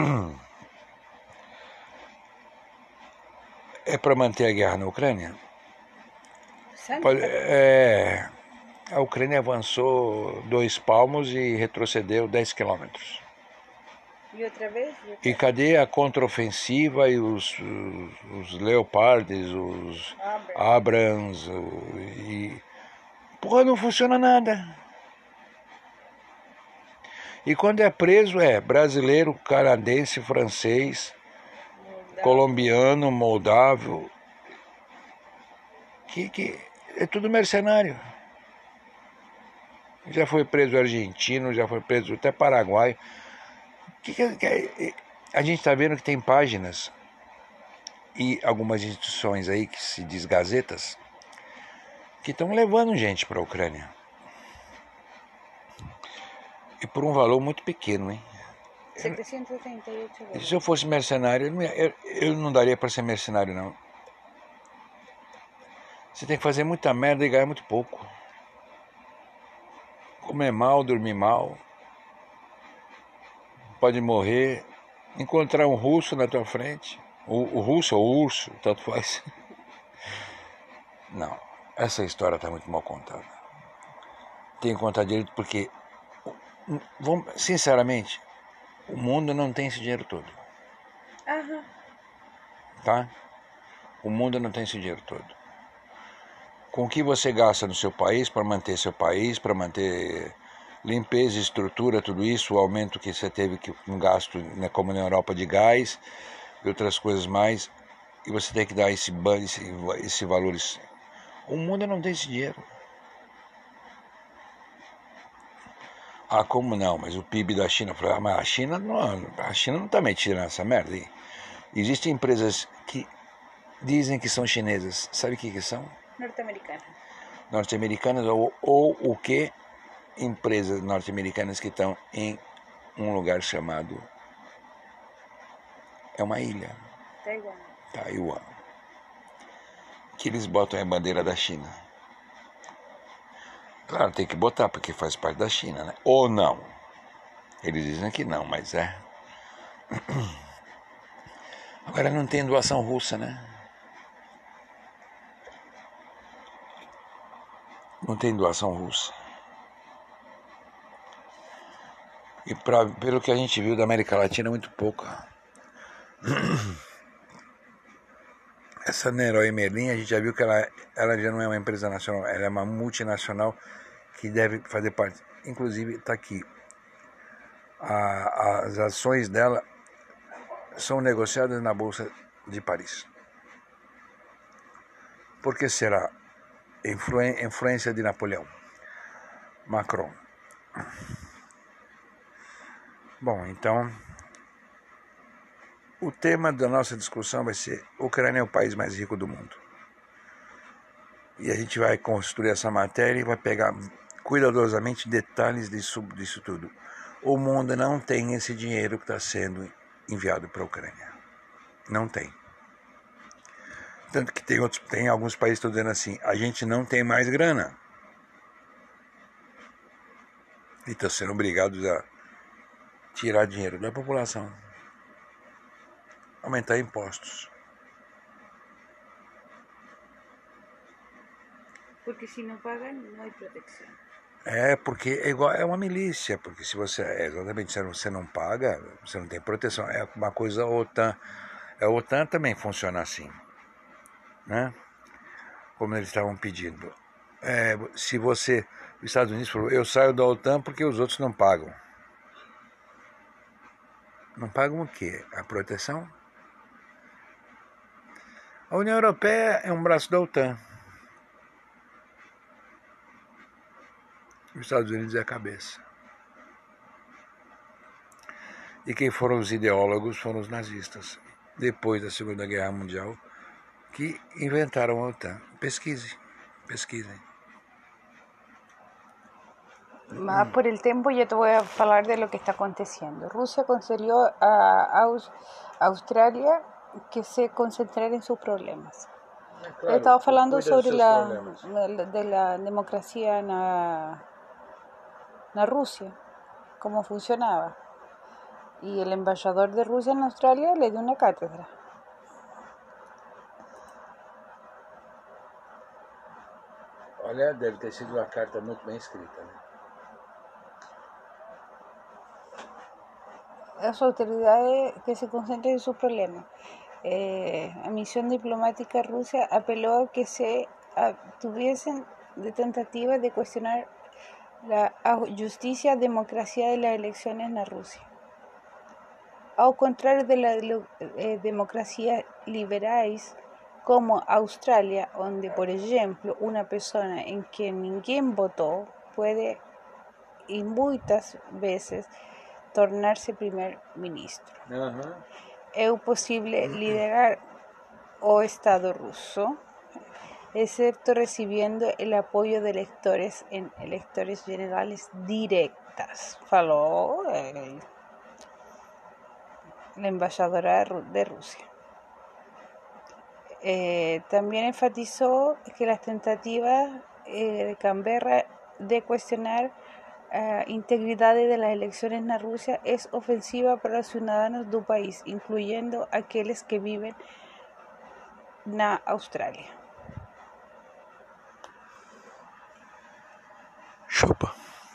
Speaker 1: É para manter a guerra na Ucrânia? Pode, é, a Ucrânia avançou dois palmos e retrocedeu dez quilômetros.
Speaker 2: E outra vez? E, outra
Speaker 1: e cadê a contraofensiva e os, os, os Leopards, os Abrams, o, e... Porra, não funciona nada. E quando é preso é brasileiro, canadense, francês, Moldávio. colombiano, moldávio, que, que é tudo mercenário. Já foi preso argentino, já foi preso até paraguaio. Que, que, que, a gente está vendo que tem páginas e algumas instituições aí que se diz gazetas que estão levando gente para a Ucrânia. E por um valor muito pequeno, hein?
Speaker 2: setecentos e trinta e oito dólares.
Speaker 1: Se eu fosse mercenário, eu não, eu, eu não daria para ser mercenário, não. Você tem que fazer muita merda e ganhar muito pouco. Comer mal, dormir mal. Pode morrer, encontrar um russo na tua frente, o, o russo ou o urso, tanto faz. Não, essa história está muito mal contada. Tem que contar direito porque, vamos, sinceramente, o mundo não tem esse dinheiro todo.
Speaker 2: Aham.
Speaker 1: Tá? O mundo não tem esse dinheiro todo. Com o que você gasta no seu país para manter seu país, para manter... limpeza, estrutura, tudo isso, o aumento que você teve que um gasto, né, como na Europa, de gás e outras coisas mais, e você tem que dar esse, esse, esse valores. O mundo não tem esse dinheiro. Ah, como não? Mas o P I B da China, ah, mas a China não, a China não está metida nessa merda aí. Existem empresas que dizem que são chinesas. Sabe o que, que são?
Speaker 2: Norte-americanas.
Speaker 1: Norte-americanas ou, ou o que? Empresas norte-americanas que estão em um lugar chamado... É uma ilha.
Speaker 2: Taiwan.
Speaker 1: Taiwan. Que eles botam a bandeira da China. Claro, tem que botar, porque faz parte da China, né? Ou não. Eles dizem que não, mas é. Agora não tem doação russa, né? Não tem doação russa. E pra, pelo que a gente viu da América Latina, muito pouca. Essa Leroy Merlin, a gente já viu que ela, ela já não é uma empresa nacional, ela é uma multinacional que deve fazer parte. Inclusive, está aqui. A, as ações dela são negociadas na Bolsa de Paris. Por que será? Influen, influência de Napoleão. Macron. Bom, então, o tema da nossa discussão vai ser: a Ucrânia é o país mais rico do mundo. E a gente vai construir essa matéria e vai pegar cuidadosamente detalhes disso, disso tudo. O mundo não tem esse dinheiro que está sendo enviado para a Ucrânia. Não tem. Tanto que tem, outros, tem alguns países que estão dizendo assim, a gente não tem mais grana. E estão sendo obrigados a tirar dinheiro da população. Aumentar impostos.
Speaker 2: Porque se não pagam, não há proteção.
Speaker 1: É, porque é igual, é uma milícia, porque se você, é, exatamente, se você não paga, você não tem proteção. É uma coisa, a OTAN, a OTAN também funciona assim, né? Como eles estavam pedindo. É, se você, os Estados Unidos falou, eu saio da OTAN porque os outros não pagam. Não pagam o quê? A proteção? A União Europeia é um braço da OTAN. Os Estados Unidos é a cabeça. E quem foram os ideólogos foram os nazistas, depois da Segunda Guerra Mundial, que inventaram a OTAN. Pesquise, pesquisem.
Speaker 2: Más por el tiempo yo te voy a hablar de lo que está aconteciendo. Rusia concedió a Aus- Australia que se concentrara en sus problemas. He estado hablando sobre la, de la democracia en la, en Rusia, cómo funcionaba. Y el embajador de Rusia en Australia le dio una cátedra.
Speaker 1: Olha, deve ter sido uma carta muito bem escrita, né?
Speaker 2: Las autoridades que se concentren en sus problemas. Eh, la misión diplomática rusa apeló a que se abstuviesen de tentativas de cuestionar la justicia y democracia de las elecciones en Rusia. Al contrario de las eh, democracias liberales como Australia, donde, por ejemplo, una persona en quien ninguém votó puede y muchas veces tornar-se primeiro ministro.
Speaker 1: Uhum.
Speaker 2: É possível liderar o Estado ruso, excepto recibiendo el apoyo de electores en elecciones generales directas, falou eh, la embajadora de Rusia. Eh, también enfatizó que las tentativas eh, de Canberra de cuestionar Uh, integridad de las elecciones en Rusia es ofensiva para los ciudadanos del país, incluyendo aquellos que viven en Australia.
Speaker 1: Chupa.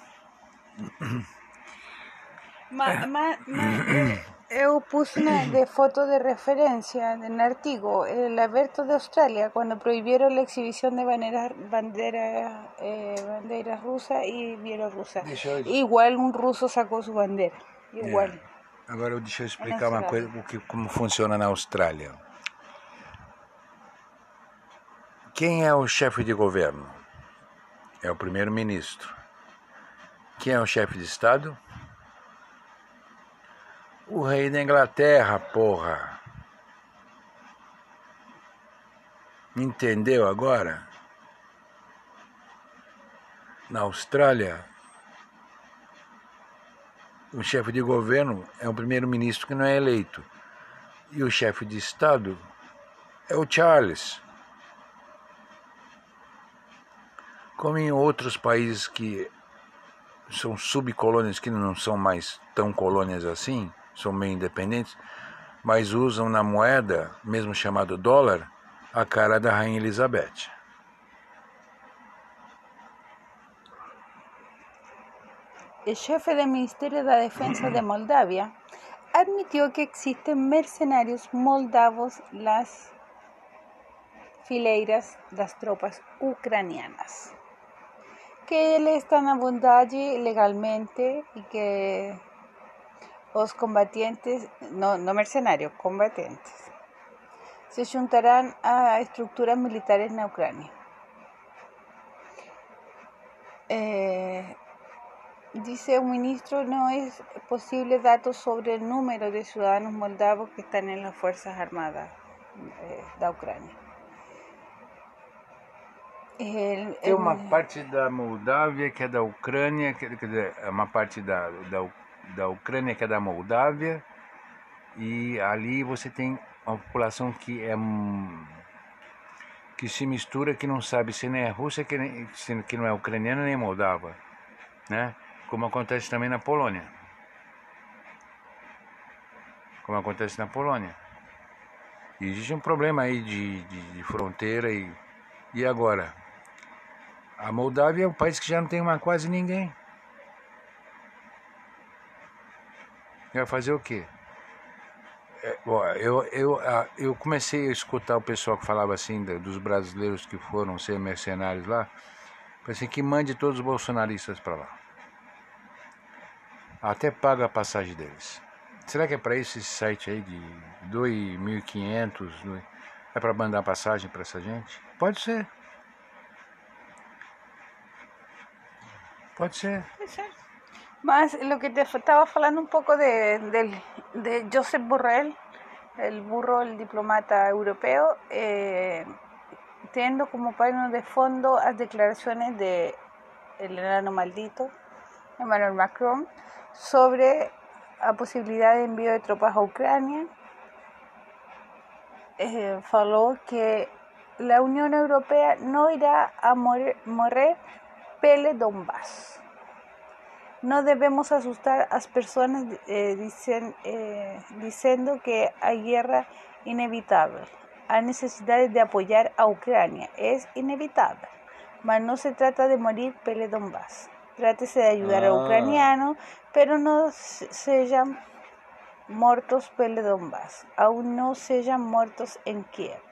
Speaker 2: Ma, ma, ma, eh, eu puse una de foto de referencia en el artículo, el Alberto de Australia, cuando prohibieron la exhibición de banderas, banderas, eh, banderas rusas y bielorrusas. Eu... Igual um russo sacou sua bandeira. Igual.
Speaker 1: É. Agora deixa eu explicar uma coisa, o que, como funciona na Austrália. Quem é o chefe de governo? É o primeiro-ministro. Quem é o chefe de Estado? O rei da Inglaterra, porra. Entendeu agora? Na Austrália, o chefe de governo é o primeiro-ministro que não é eleito. E o chefe de Estado é o Charles. Como em outros países que são subcolônias, que não são mais tão colônias assim, são meio independentes, mas usam na moeda, mesmo chamado dólar, a cara da Rainha Elizabeth.
Speaker 2: El jefe del Ministerio de Defensa de Moldavia admitió que existen mercenarios moldavos en las fileiras de las tropas ucranianas, que están abundando legalmente y que los combatientes, no, no mercenarios, combatientes, se juntarán a estructuras militares en Ucrania. Eh, dice un ministro, no es posible datos sobre el número de ciudadanos moldavos que están en las Fuerzas Armadas eh, de Ucrania. El,
Speaker 1: Tem uma
Speaker 2: el,
Speaker 1: parte da Moldávia que é da Ucrânia, quer dizer, é uma parte da, da, da Ucrânia que é da Moldávia, e ali você tem uma população que é que se mistura, que não sabe se nem é russa, que, nem, que não é ucraniana nem moldava, né? Como acontece também na Polônia. Como acontece na Polônia. E existe um problema aí de, de, de fronteira e, e agora? A Moldávia é um país que já não tem mais quase ninguém. Vai fazer o quê? É, ó, eu, eu, eu comecei a escutar o pessoal que falava assim dos brasileiros que foram ser mercenários lá. Pensei que mande todos os bolsonaristas para lá. Até paga a passagem deles. Será que é para isso esse site aí de dois mil e quinhentos? É para mandar passagem para essa gente? Pode ser. Pode ser.
Speaker 2: Pode ser. Más lo que te estaba hablando un poco de, de, de Josep Borrell, el burro, el diplomata europeo, eh, teniendo como plano de fondo las declaraciones de el enano maldito, Emmanuel Macron, sobre la posibilidad de envío de tropas a Ucrania. Eh, falou que la Unión Europea no irá a morir, morir pele Donbass. No debemos asustar a las personas eh, dicen, eh, diciendo que hay guerra inevitable. Hay necesidad de apoyar a Ucrania. Es inevitable. Mas no se trata de morir pele Donbass. Trátese de ayudar ah. a ucranianos, pero no sean muertos pele Donbass. Aún no sean muertos en Kiev.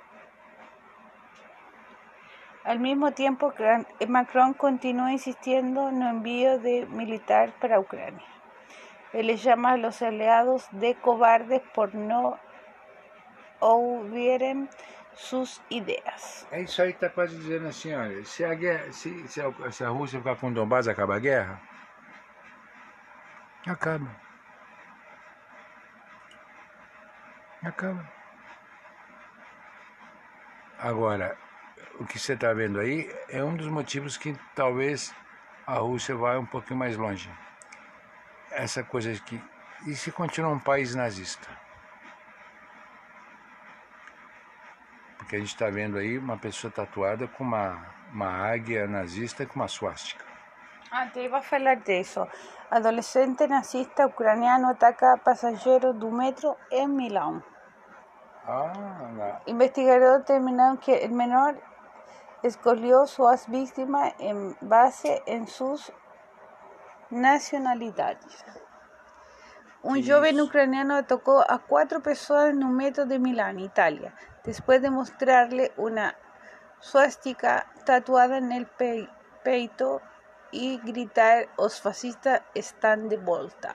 Speaker 2: Al mismo tiempo, Macron continúa insistiendo en el envío de militar para Ucrania. Él les llama a los aliados de cobardes por no ouvirem sus ideas.
Speaker 1: É isso aí que está quase dizendo assim, olha, se a, guerra, se, se, a, se a Rússia ficar com Donbass, acaba a guerra? Acaba. Acaba. Agora, o que você está vendo aí é um dos motivos que talvez a Rússia vá um pouquinho mais longe. Essa coisa de que... E se continuar um país nazista? Porque a gente está vendo aí uma pessoa tatuada com uma, uma águia nazista com uma suástica.
Speaker 2: Ah, te iba a falar de eso. Adolescente nazista ucraniano ataca pasajeros do metro en Milán.
Speaker 1: Ah, no.
Speaker 2: Investigadores determinaron que el menor escogió sus víctimas en base en sus nacionalidades. Un joven ucraniano atacó a cuatro personas en un metro de Milán, Italia, después de mostrarle una suástica tatuada en el pe peito y gritar: "Os fascistas están de vuelta".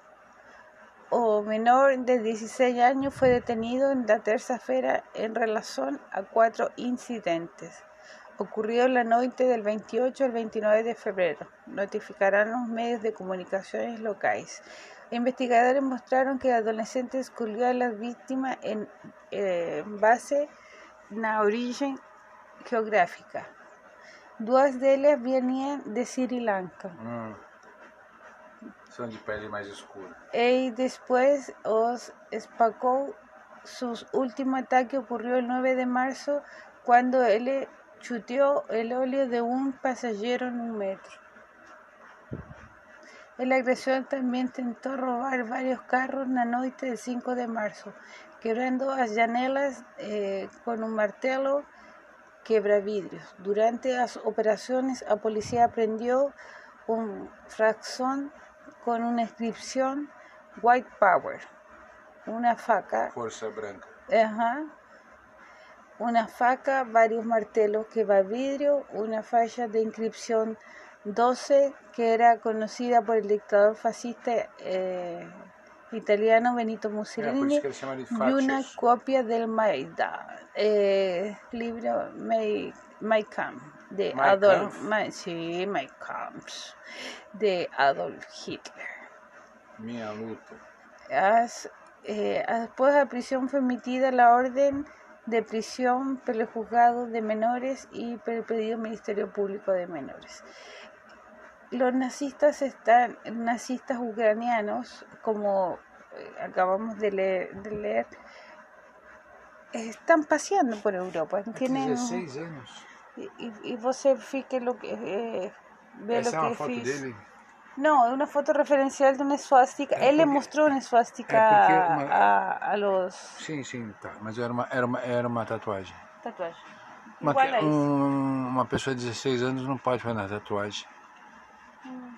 Speaker 2: O menor de dieciséis años fue detenido en la tercera-feira en relación a cuatro incidentes. Ocurrió la noche del veintiocho al veintinueve de febrero, notificarán los medios de comunicaciones locales. Investigadores mostraron que el adolescente escogió a las víctimas en eh, base na origen geográfica. Duas delas venían de Sri Lanka.
Speaker 1: Hum. São de pele mais escura.
Speaker 2: Y después os espacó. Su último ataque ocurrió el nueve de marzo cuando él chuteó el óleo de un pasajero en un metro. El agresor también intentó robar varios carros en la noche del cinco de marzo, quebrando las janelas eh, con un martelo quebravidrios. Durante las operaciones, la policía prendió un frascón con una inscripción White Power, una faca,
Speaker 1: Força branca,
Speaker 2: ajá, una faca, varios martelos quebravidrio, una falla de inscripción doce que era conocida por el dictador fascista eh, italiano Benito Mussolini,
Speaker 1: é,
Speaker 2: y una copia del Maidan, eh, libro Mein Kampf de
Speaker 1: Mein
Speaker 2: Adolf,
Speaker 1: Kampf?
Speaker 2: Ma, sí, Mein Kampf de Adolf Hitler.
Speaker 1: Minha luta.
Speaker 2: As, eh, después de la prisión fue emitida la orden de prisión por el juzgado de menores y por el pedido del Ministerio Público de Menores. Los nazistas están, nazistas ucranianos, como eh, acabamos de leer, de leer, estão passeando por Europa. Tienen,
Speaker 1: dezesseis anos.
Speaker 2: E, e, e você fica lo que, é, vê
Speaker 1: Essa
Speaker 2: lo
Speaker 1: é uma
Speaker 2: que
Speaker 1: foto
Speaker 2: fiz.
Speaker 1: dele?
Speaker 2: Não, é uma foto referencial de uma esvástica.
Speaker 1: É
Speaker 2: Ele
Speaker 1: porque,
Speaker 2: mostrou uma esvástica
Speaker 1: é porque uma,
Speaker 2: a, a los...
Speaker 1: Sim, sim, tá. Mas era uma, era uma, era uma tatuagem.
Speaker 2: Tatuagem.
Speaker 1: Uma,
Speaker 2: Igual a isso.
Speaker 1: um, uma pessoa de dezesseis anos não pode fazer tatuagem. Hum.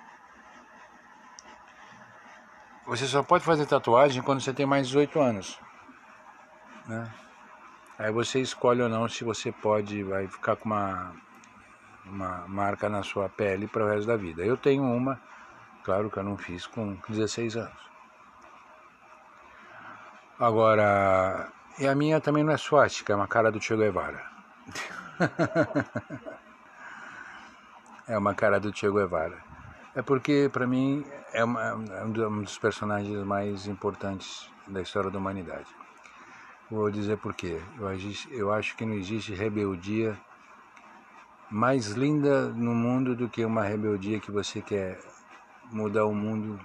Speaker 1: Você só pode fazer tatuagem quando você tem mais de dezoito anos. Né? Aí você escolhe ou não se você pode, vai ficar com uma, uma marca na sua pele para o resto da vida. Eu tenho uma, claro que eu não fiz com dezesseis anos. Agora, e a minha também não é suástica, é uma cara do Che Guevara. É uma cara do Che Guevara. É porque, para mim, é, uma, é um dos personagens mais importantes da história da humanidade. Vou dizer por quê. Eu, eu acho que não existe rebeldia mais linda no mundo do que uma rebeldia que você quer mudar o mundo,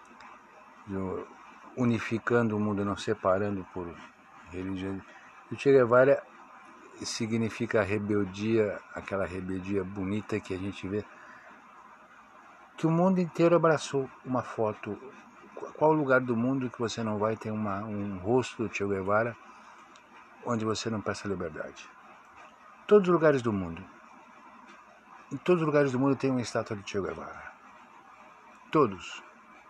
Speaker 1: unificando o mundo, não separando por religião. O Che Guevara significa a rebeldia, aquela rebeldia bonita que a gente vê, que o mundo inteiro abraçou. Uma foto. Qual lugar do mundo que você não vai ter uma, um rosto do Che Guevara onde você não peça liberdade? Todos os lugares do mundo. Em todos os lugares do mundo tem uma estátua de Che Guevara. Todos.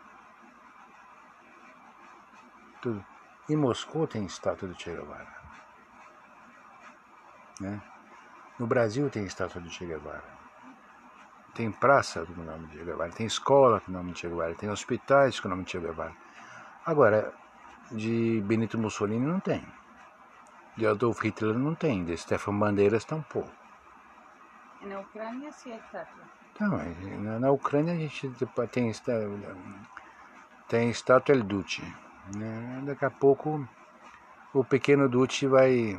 Speaker 1: Tudo. Em Moscou tem estátua do Che Guevara. Né? No Brasil tem estátua do Che Guevara. Tem praça com o nome de Che Guevara. Tem escola com o nome de Che Guevara. Tem hospitais com o nome de Che Guevara. Agora, de Benito Mussolini não tem. De Adolf Hitler não tem. De Stefan Bandeiras tampouco.
Speaker 2: Na Ucrânia sim é estátua.
Speaker 1: Não, na, na Ucrânia a gente tem, tem estátua El Duce. Né? Daqui a pouco o pequeno Duce vai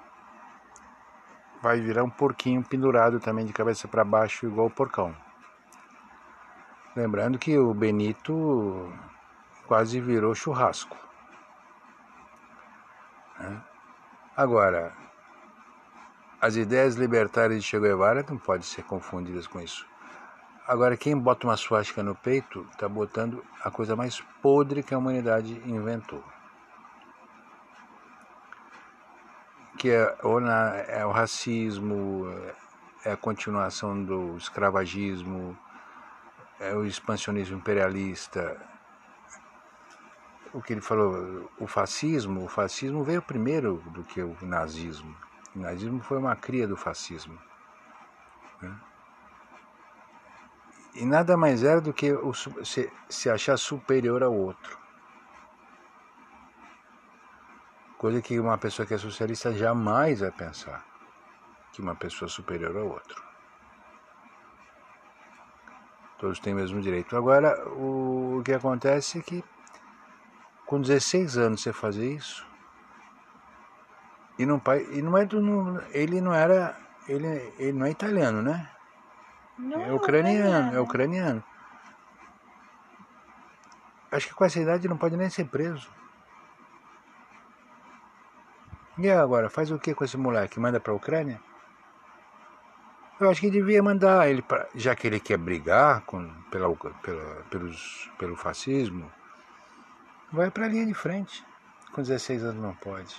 Speaker 1: vai virar um porquinho pendurado também de cabeça para baixo igual o porcão. Lembrando que o Benito quase virou churrasco. Né? Agora, as ideias libertárias de Che Guevara não podem ser confundidas com isso. Agora, quem bota uma suástica no peito está botando a coisa mais podre que a humanidade inventou. Que é, ou na, é o racismo, é a continuação do escravagismo, é o expansionismo imperialista. O que ele falou, o fascismo, o fascismo veio primeiro do que o nazismo. O nazismo foi uma cria do fascismo. Né? E nada mais era do que o, se, se achar superior ao outro. Coisa que uma pessoa que é socialista jamais vai pensar. Que uma pessoa é superior ao outro. Todos têm o mesmo direito. Agora, o, o que acontece é que com dezesseis anos você fazer isso, e não, e não é do, não, ele não era, ele, ele não é italiano, né?
Speaker 2: Não,
Speaker 1: é ucraniano, é ucraniano. Acho que com essa idade não pode nem ser preso. E agora, faz o que com esse moleque? Manda pra Ucrânia? Eu acho que devia mandar ele, pra, já que ele quer brigar com, pela, pela, pelos, pelo fascismo, vai pra linha de frente. Com dezesseis anos não pode.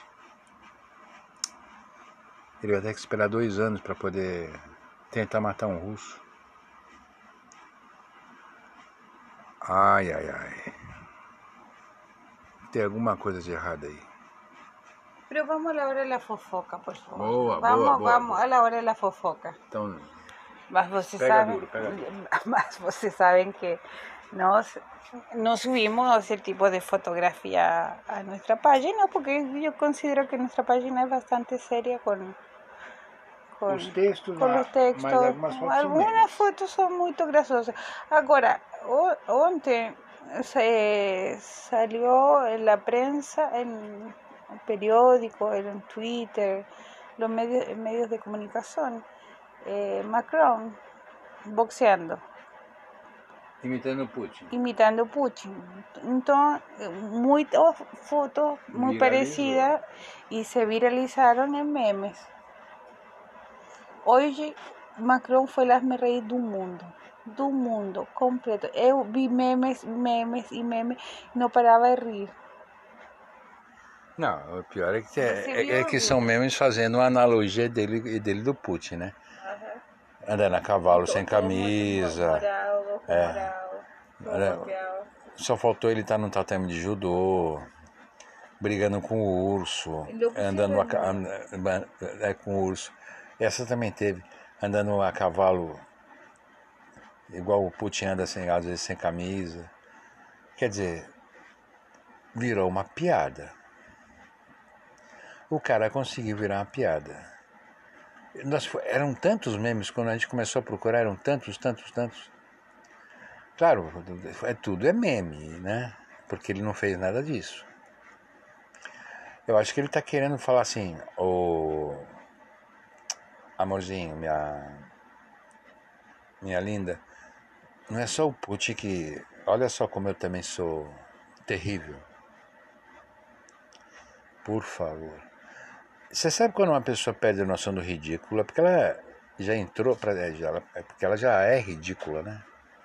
Speaker 1: Ele vai ter que esperar dois anos para poder tentar matar um russo. Ai, ai, ai. Tem alguma coisa de errado aí.
Speaker 2: Pero vamos a la hora de la fofoca, por favor.
Speaker 1: Boa,
Speaker 2: vamos,
Speaker 1: boa, boa,
Speaker 2: vamos
Speaker 1: boa.
Speaker 2: a la hora de la fofoca.
Speaker 1: Então,
Speaker 2: mas você
Speaker 1: pega
Speaker 2: sabe,
Speaker 1: duro, pega duro.
Speaker 2: Mas vocês saben que nós no subimos ese tipo de fotografía a nuestra página porque yo considero que nuestra página es bastante seria con, con
Speaker 1: os textos,
Speaker 2: con los textos.
Speaker 1: Mas algumas fotos
Speaker 2: algunas fotos son muy graciosas. Ahora, ontem se salió en la prensa, en el periódico, en Twitter, los medios, medios de comunicación, eh, Macron boxeando.
Speaker 1: Imitando Putin.
Speaker 2: Imitando Putin. Então, muitas fotos muy parecidas y se viralizaron en memes. Hoje, Macron foi las-me reír do mundo. Do mundo completo. Eu vi memes, memes e memes, não parava de rir.
Speaker 1: Não, o pior é que, é, é que são memes fazendo uma analogia dele, dele do Putin, né? Uhum. Andando a cavalo todo, sem camisa. Moral, é, moral, é, só faltou ele estar num tatame de judô, brigando com o urso, andando a, and, é, com o urso. Essa também teve, andando a cavalo, igual o Putin anda sem, às vezes sem camisa. Quer dizer, virou uma piada. O cara conseguiu virar uma piada. Nós, eram tantos memes, quando a gente começou a procurar, eram tantos, tantos, tantos. Claro, é, tudo é meme, né? Porque ele não fez nada disso. Eu acho que ele está querendo falar assim, ô amorzinho, minha, minha linda, não é só o Putin que... Olha só como eu também sou terrível. Por favor. Você sabe quando uma pessoa perde a noção do ridículo? É porque ela já entrou para... É porque ela já é ridícula, né?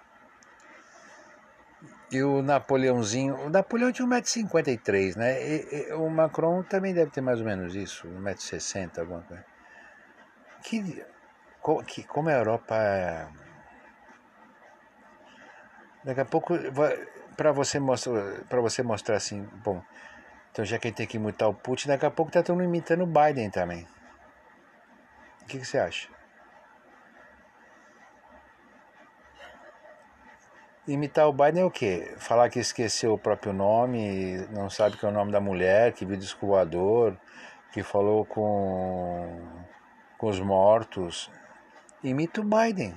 Speaker 1: E o Napoleãozinho... O Napoleão tinha um metro e cinquenta e três, né? E, e, o Macron também deve ter mais ou menos isso, um metro e sessenta, alguma coisa. Que, que, como a Europa é... Daqui a pouco, para você, você mostrar assim... Bom, então já que ele tem que imitar o Putin, daqui a pouco tá todo mundo imitando o Biden também. O que, que você acha? Imitar o Biden é o quê? Falar que esqueceu o próprio nome, não sabe que é o nome da mulher, que viu disco voador, que falou com, com os mortos. Imita o Biden.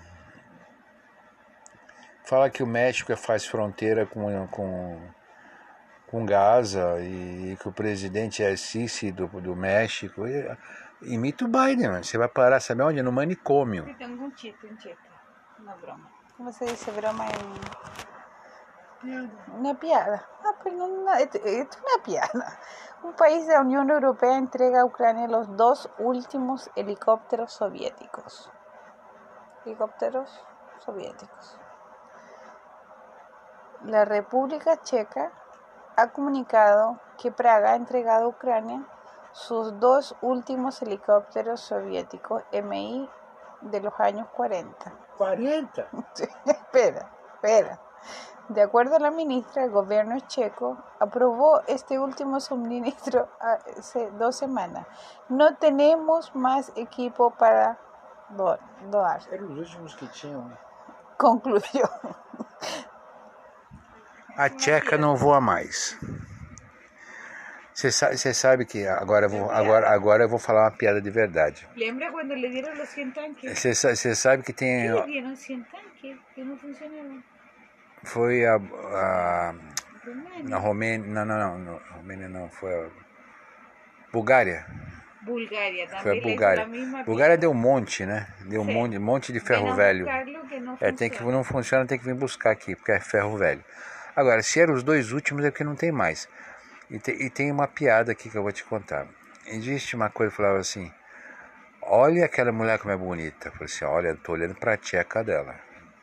Speaker 1: Fala que o México faz fronteira com... com com Gaza e que o presidente é Sisi do, do México. Imita o Biden, mano. Você vai parar, sabe onde? No manicômio.
Speaker 2: Tem um chiste, um chiste. Uma broma. Como você disse, broma é piada. Uma piada. Ah, pero não, é uma piada. Um país da União Europeia entrega a Ucrânia os dois últimos helicópteros soviéticos. Helicópteros soviéticos. La República Checa ha comunicado que Praga ha entregado a Ucrania sus dos últimos helicópteros soviéticos M I de los años cuarenta.
Speaker 1: ¿cuarenta?
Speaker 2: Sí, espera, espera. De acuerdo a la ministra, el gobierno checo aprobó este último suministro hace dos semanas. No tenemos más equipo para do doar.
Speaker 1: Eram os últimos que tinham.
Speaker 2: Concluyó.
Speaker 1: A tcheca não voa mais. Você sabe, sabe que agora eu, vou, agora, agora eu vou falar uma piada de verdade.
Speaker 2: Lembra quando lhe deram os cem tanques?
Speaker 1: Você sabe que tem...
Speaker 2: Eles deram cem tanques que não funcionavam.
Speaker 1: Foi a... a na Romênia... Não, não, não, não. Romênia não, foi a... Bulgária.
Speaker 2: Bulgária também.
Speaker 1: Foi a Bulgária. Bulgária deu um monte, né? Deu um monte, monte de ferro velho. É, tem que não funciona, tem que vir buscar aqui, porque é ferro velho. Agora, se eram os dois últimos, é porque não tem mais. E, te, e tem uma piada aqui que eu vou te contar. Existe uma coisa que falava assim: olha aquela mulher como é bonita. Eu falei assim: olha, eu tô olhando pra tcheca dela.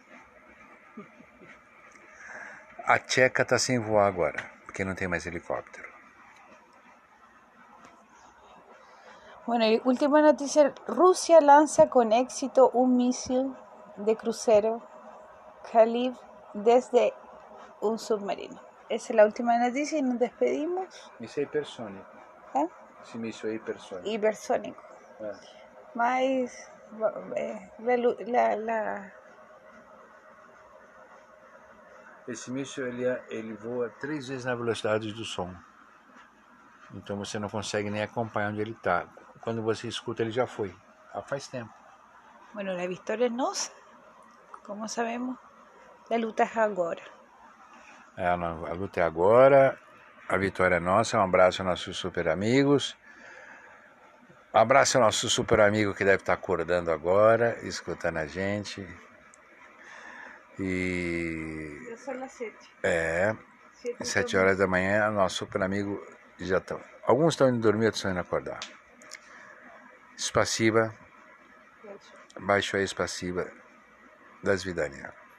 Speaker 1: A tcheca tá sem voar agora, porque não tem mais helicóptero.
Speaker 2: Bueno, y última noticia: Rusia lanza con éxito un misil de crucero Kaliv desde un submarino. Esa es la última noticia y nos despedimos.
Speaker 1: Míssil hipersônico.
Speaker 2: ¿Eh?
Speaker 1: Esse míssil é hipersônico.
Speaker 2: Hipersônico.
Speaker 1: É.
Speaker 2: Mas é, la, la...
Speaker 1: esse míssil ele, ele voa três vezes na velocidade do som. Então você não consegue nem acompanhar onde ele está. Quando você escuta, ele já foi. Há faz tempo.
Speaker 2: Bueno, la victoria es nossa. Como sabemos, a luta é agora.
Speaker 1: É, a luta é agora. A vitória é nossa. Um abraço aos nossos super amigos. Um abraço ao nosso super amigo que deve estar acordando agora, escutando a gente. E
Speaker 2: Já são as sete.
Speaker 1: É, sete horas da manhã, nosso super amigo já estão. Alguns estão indo dormir, outros estão indo acordar. Spasiba, baixo aí, Spasiba das Vidania.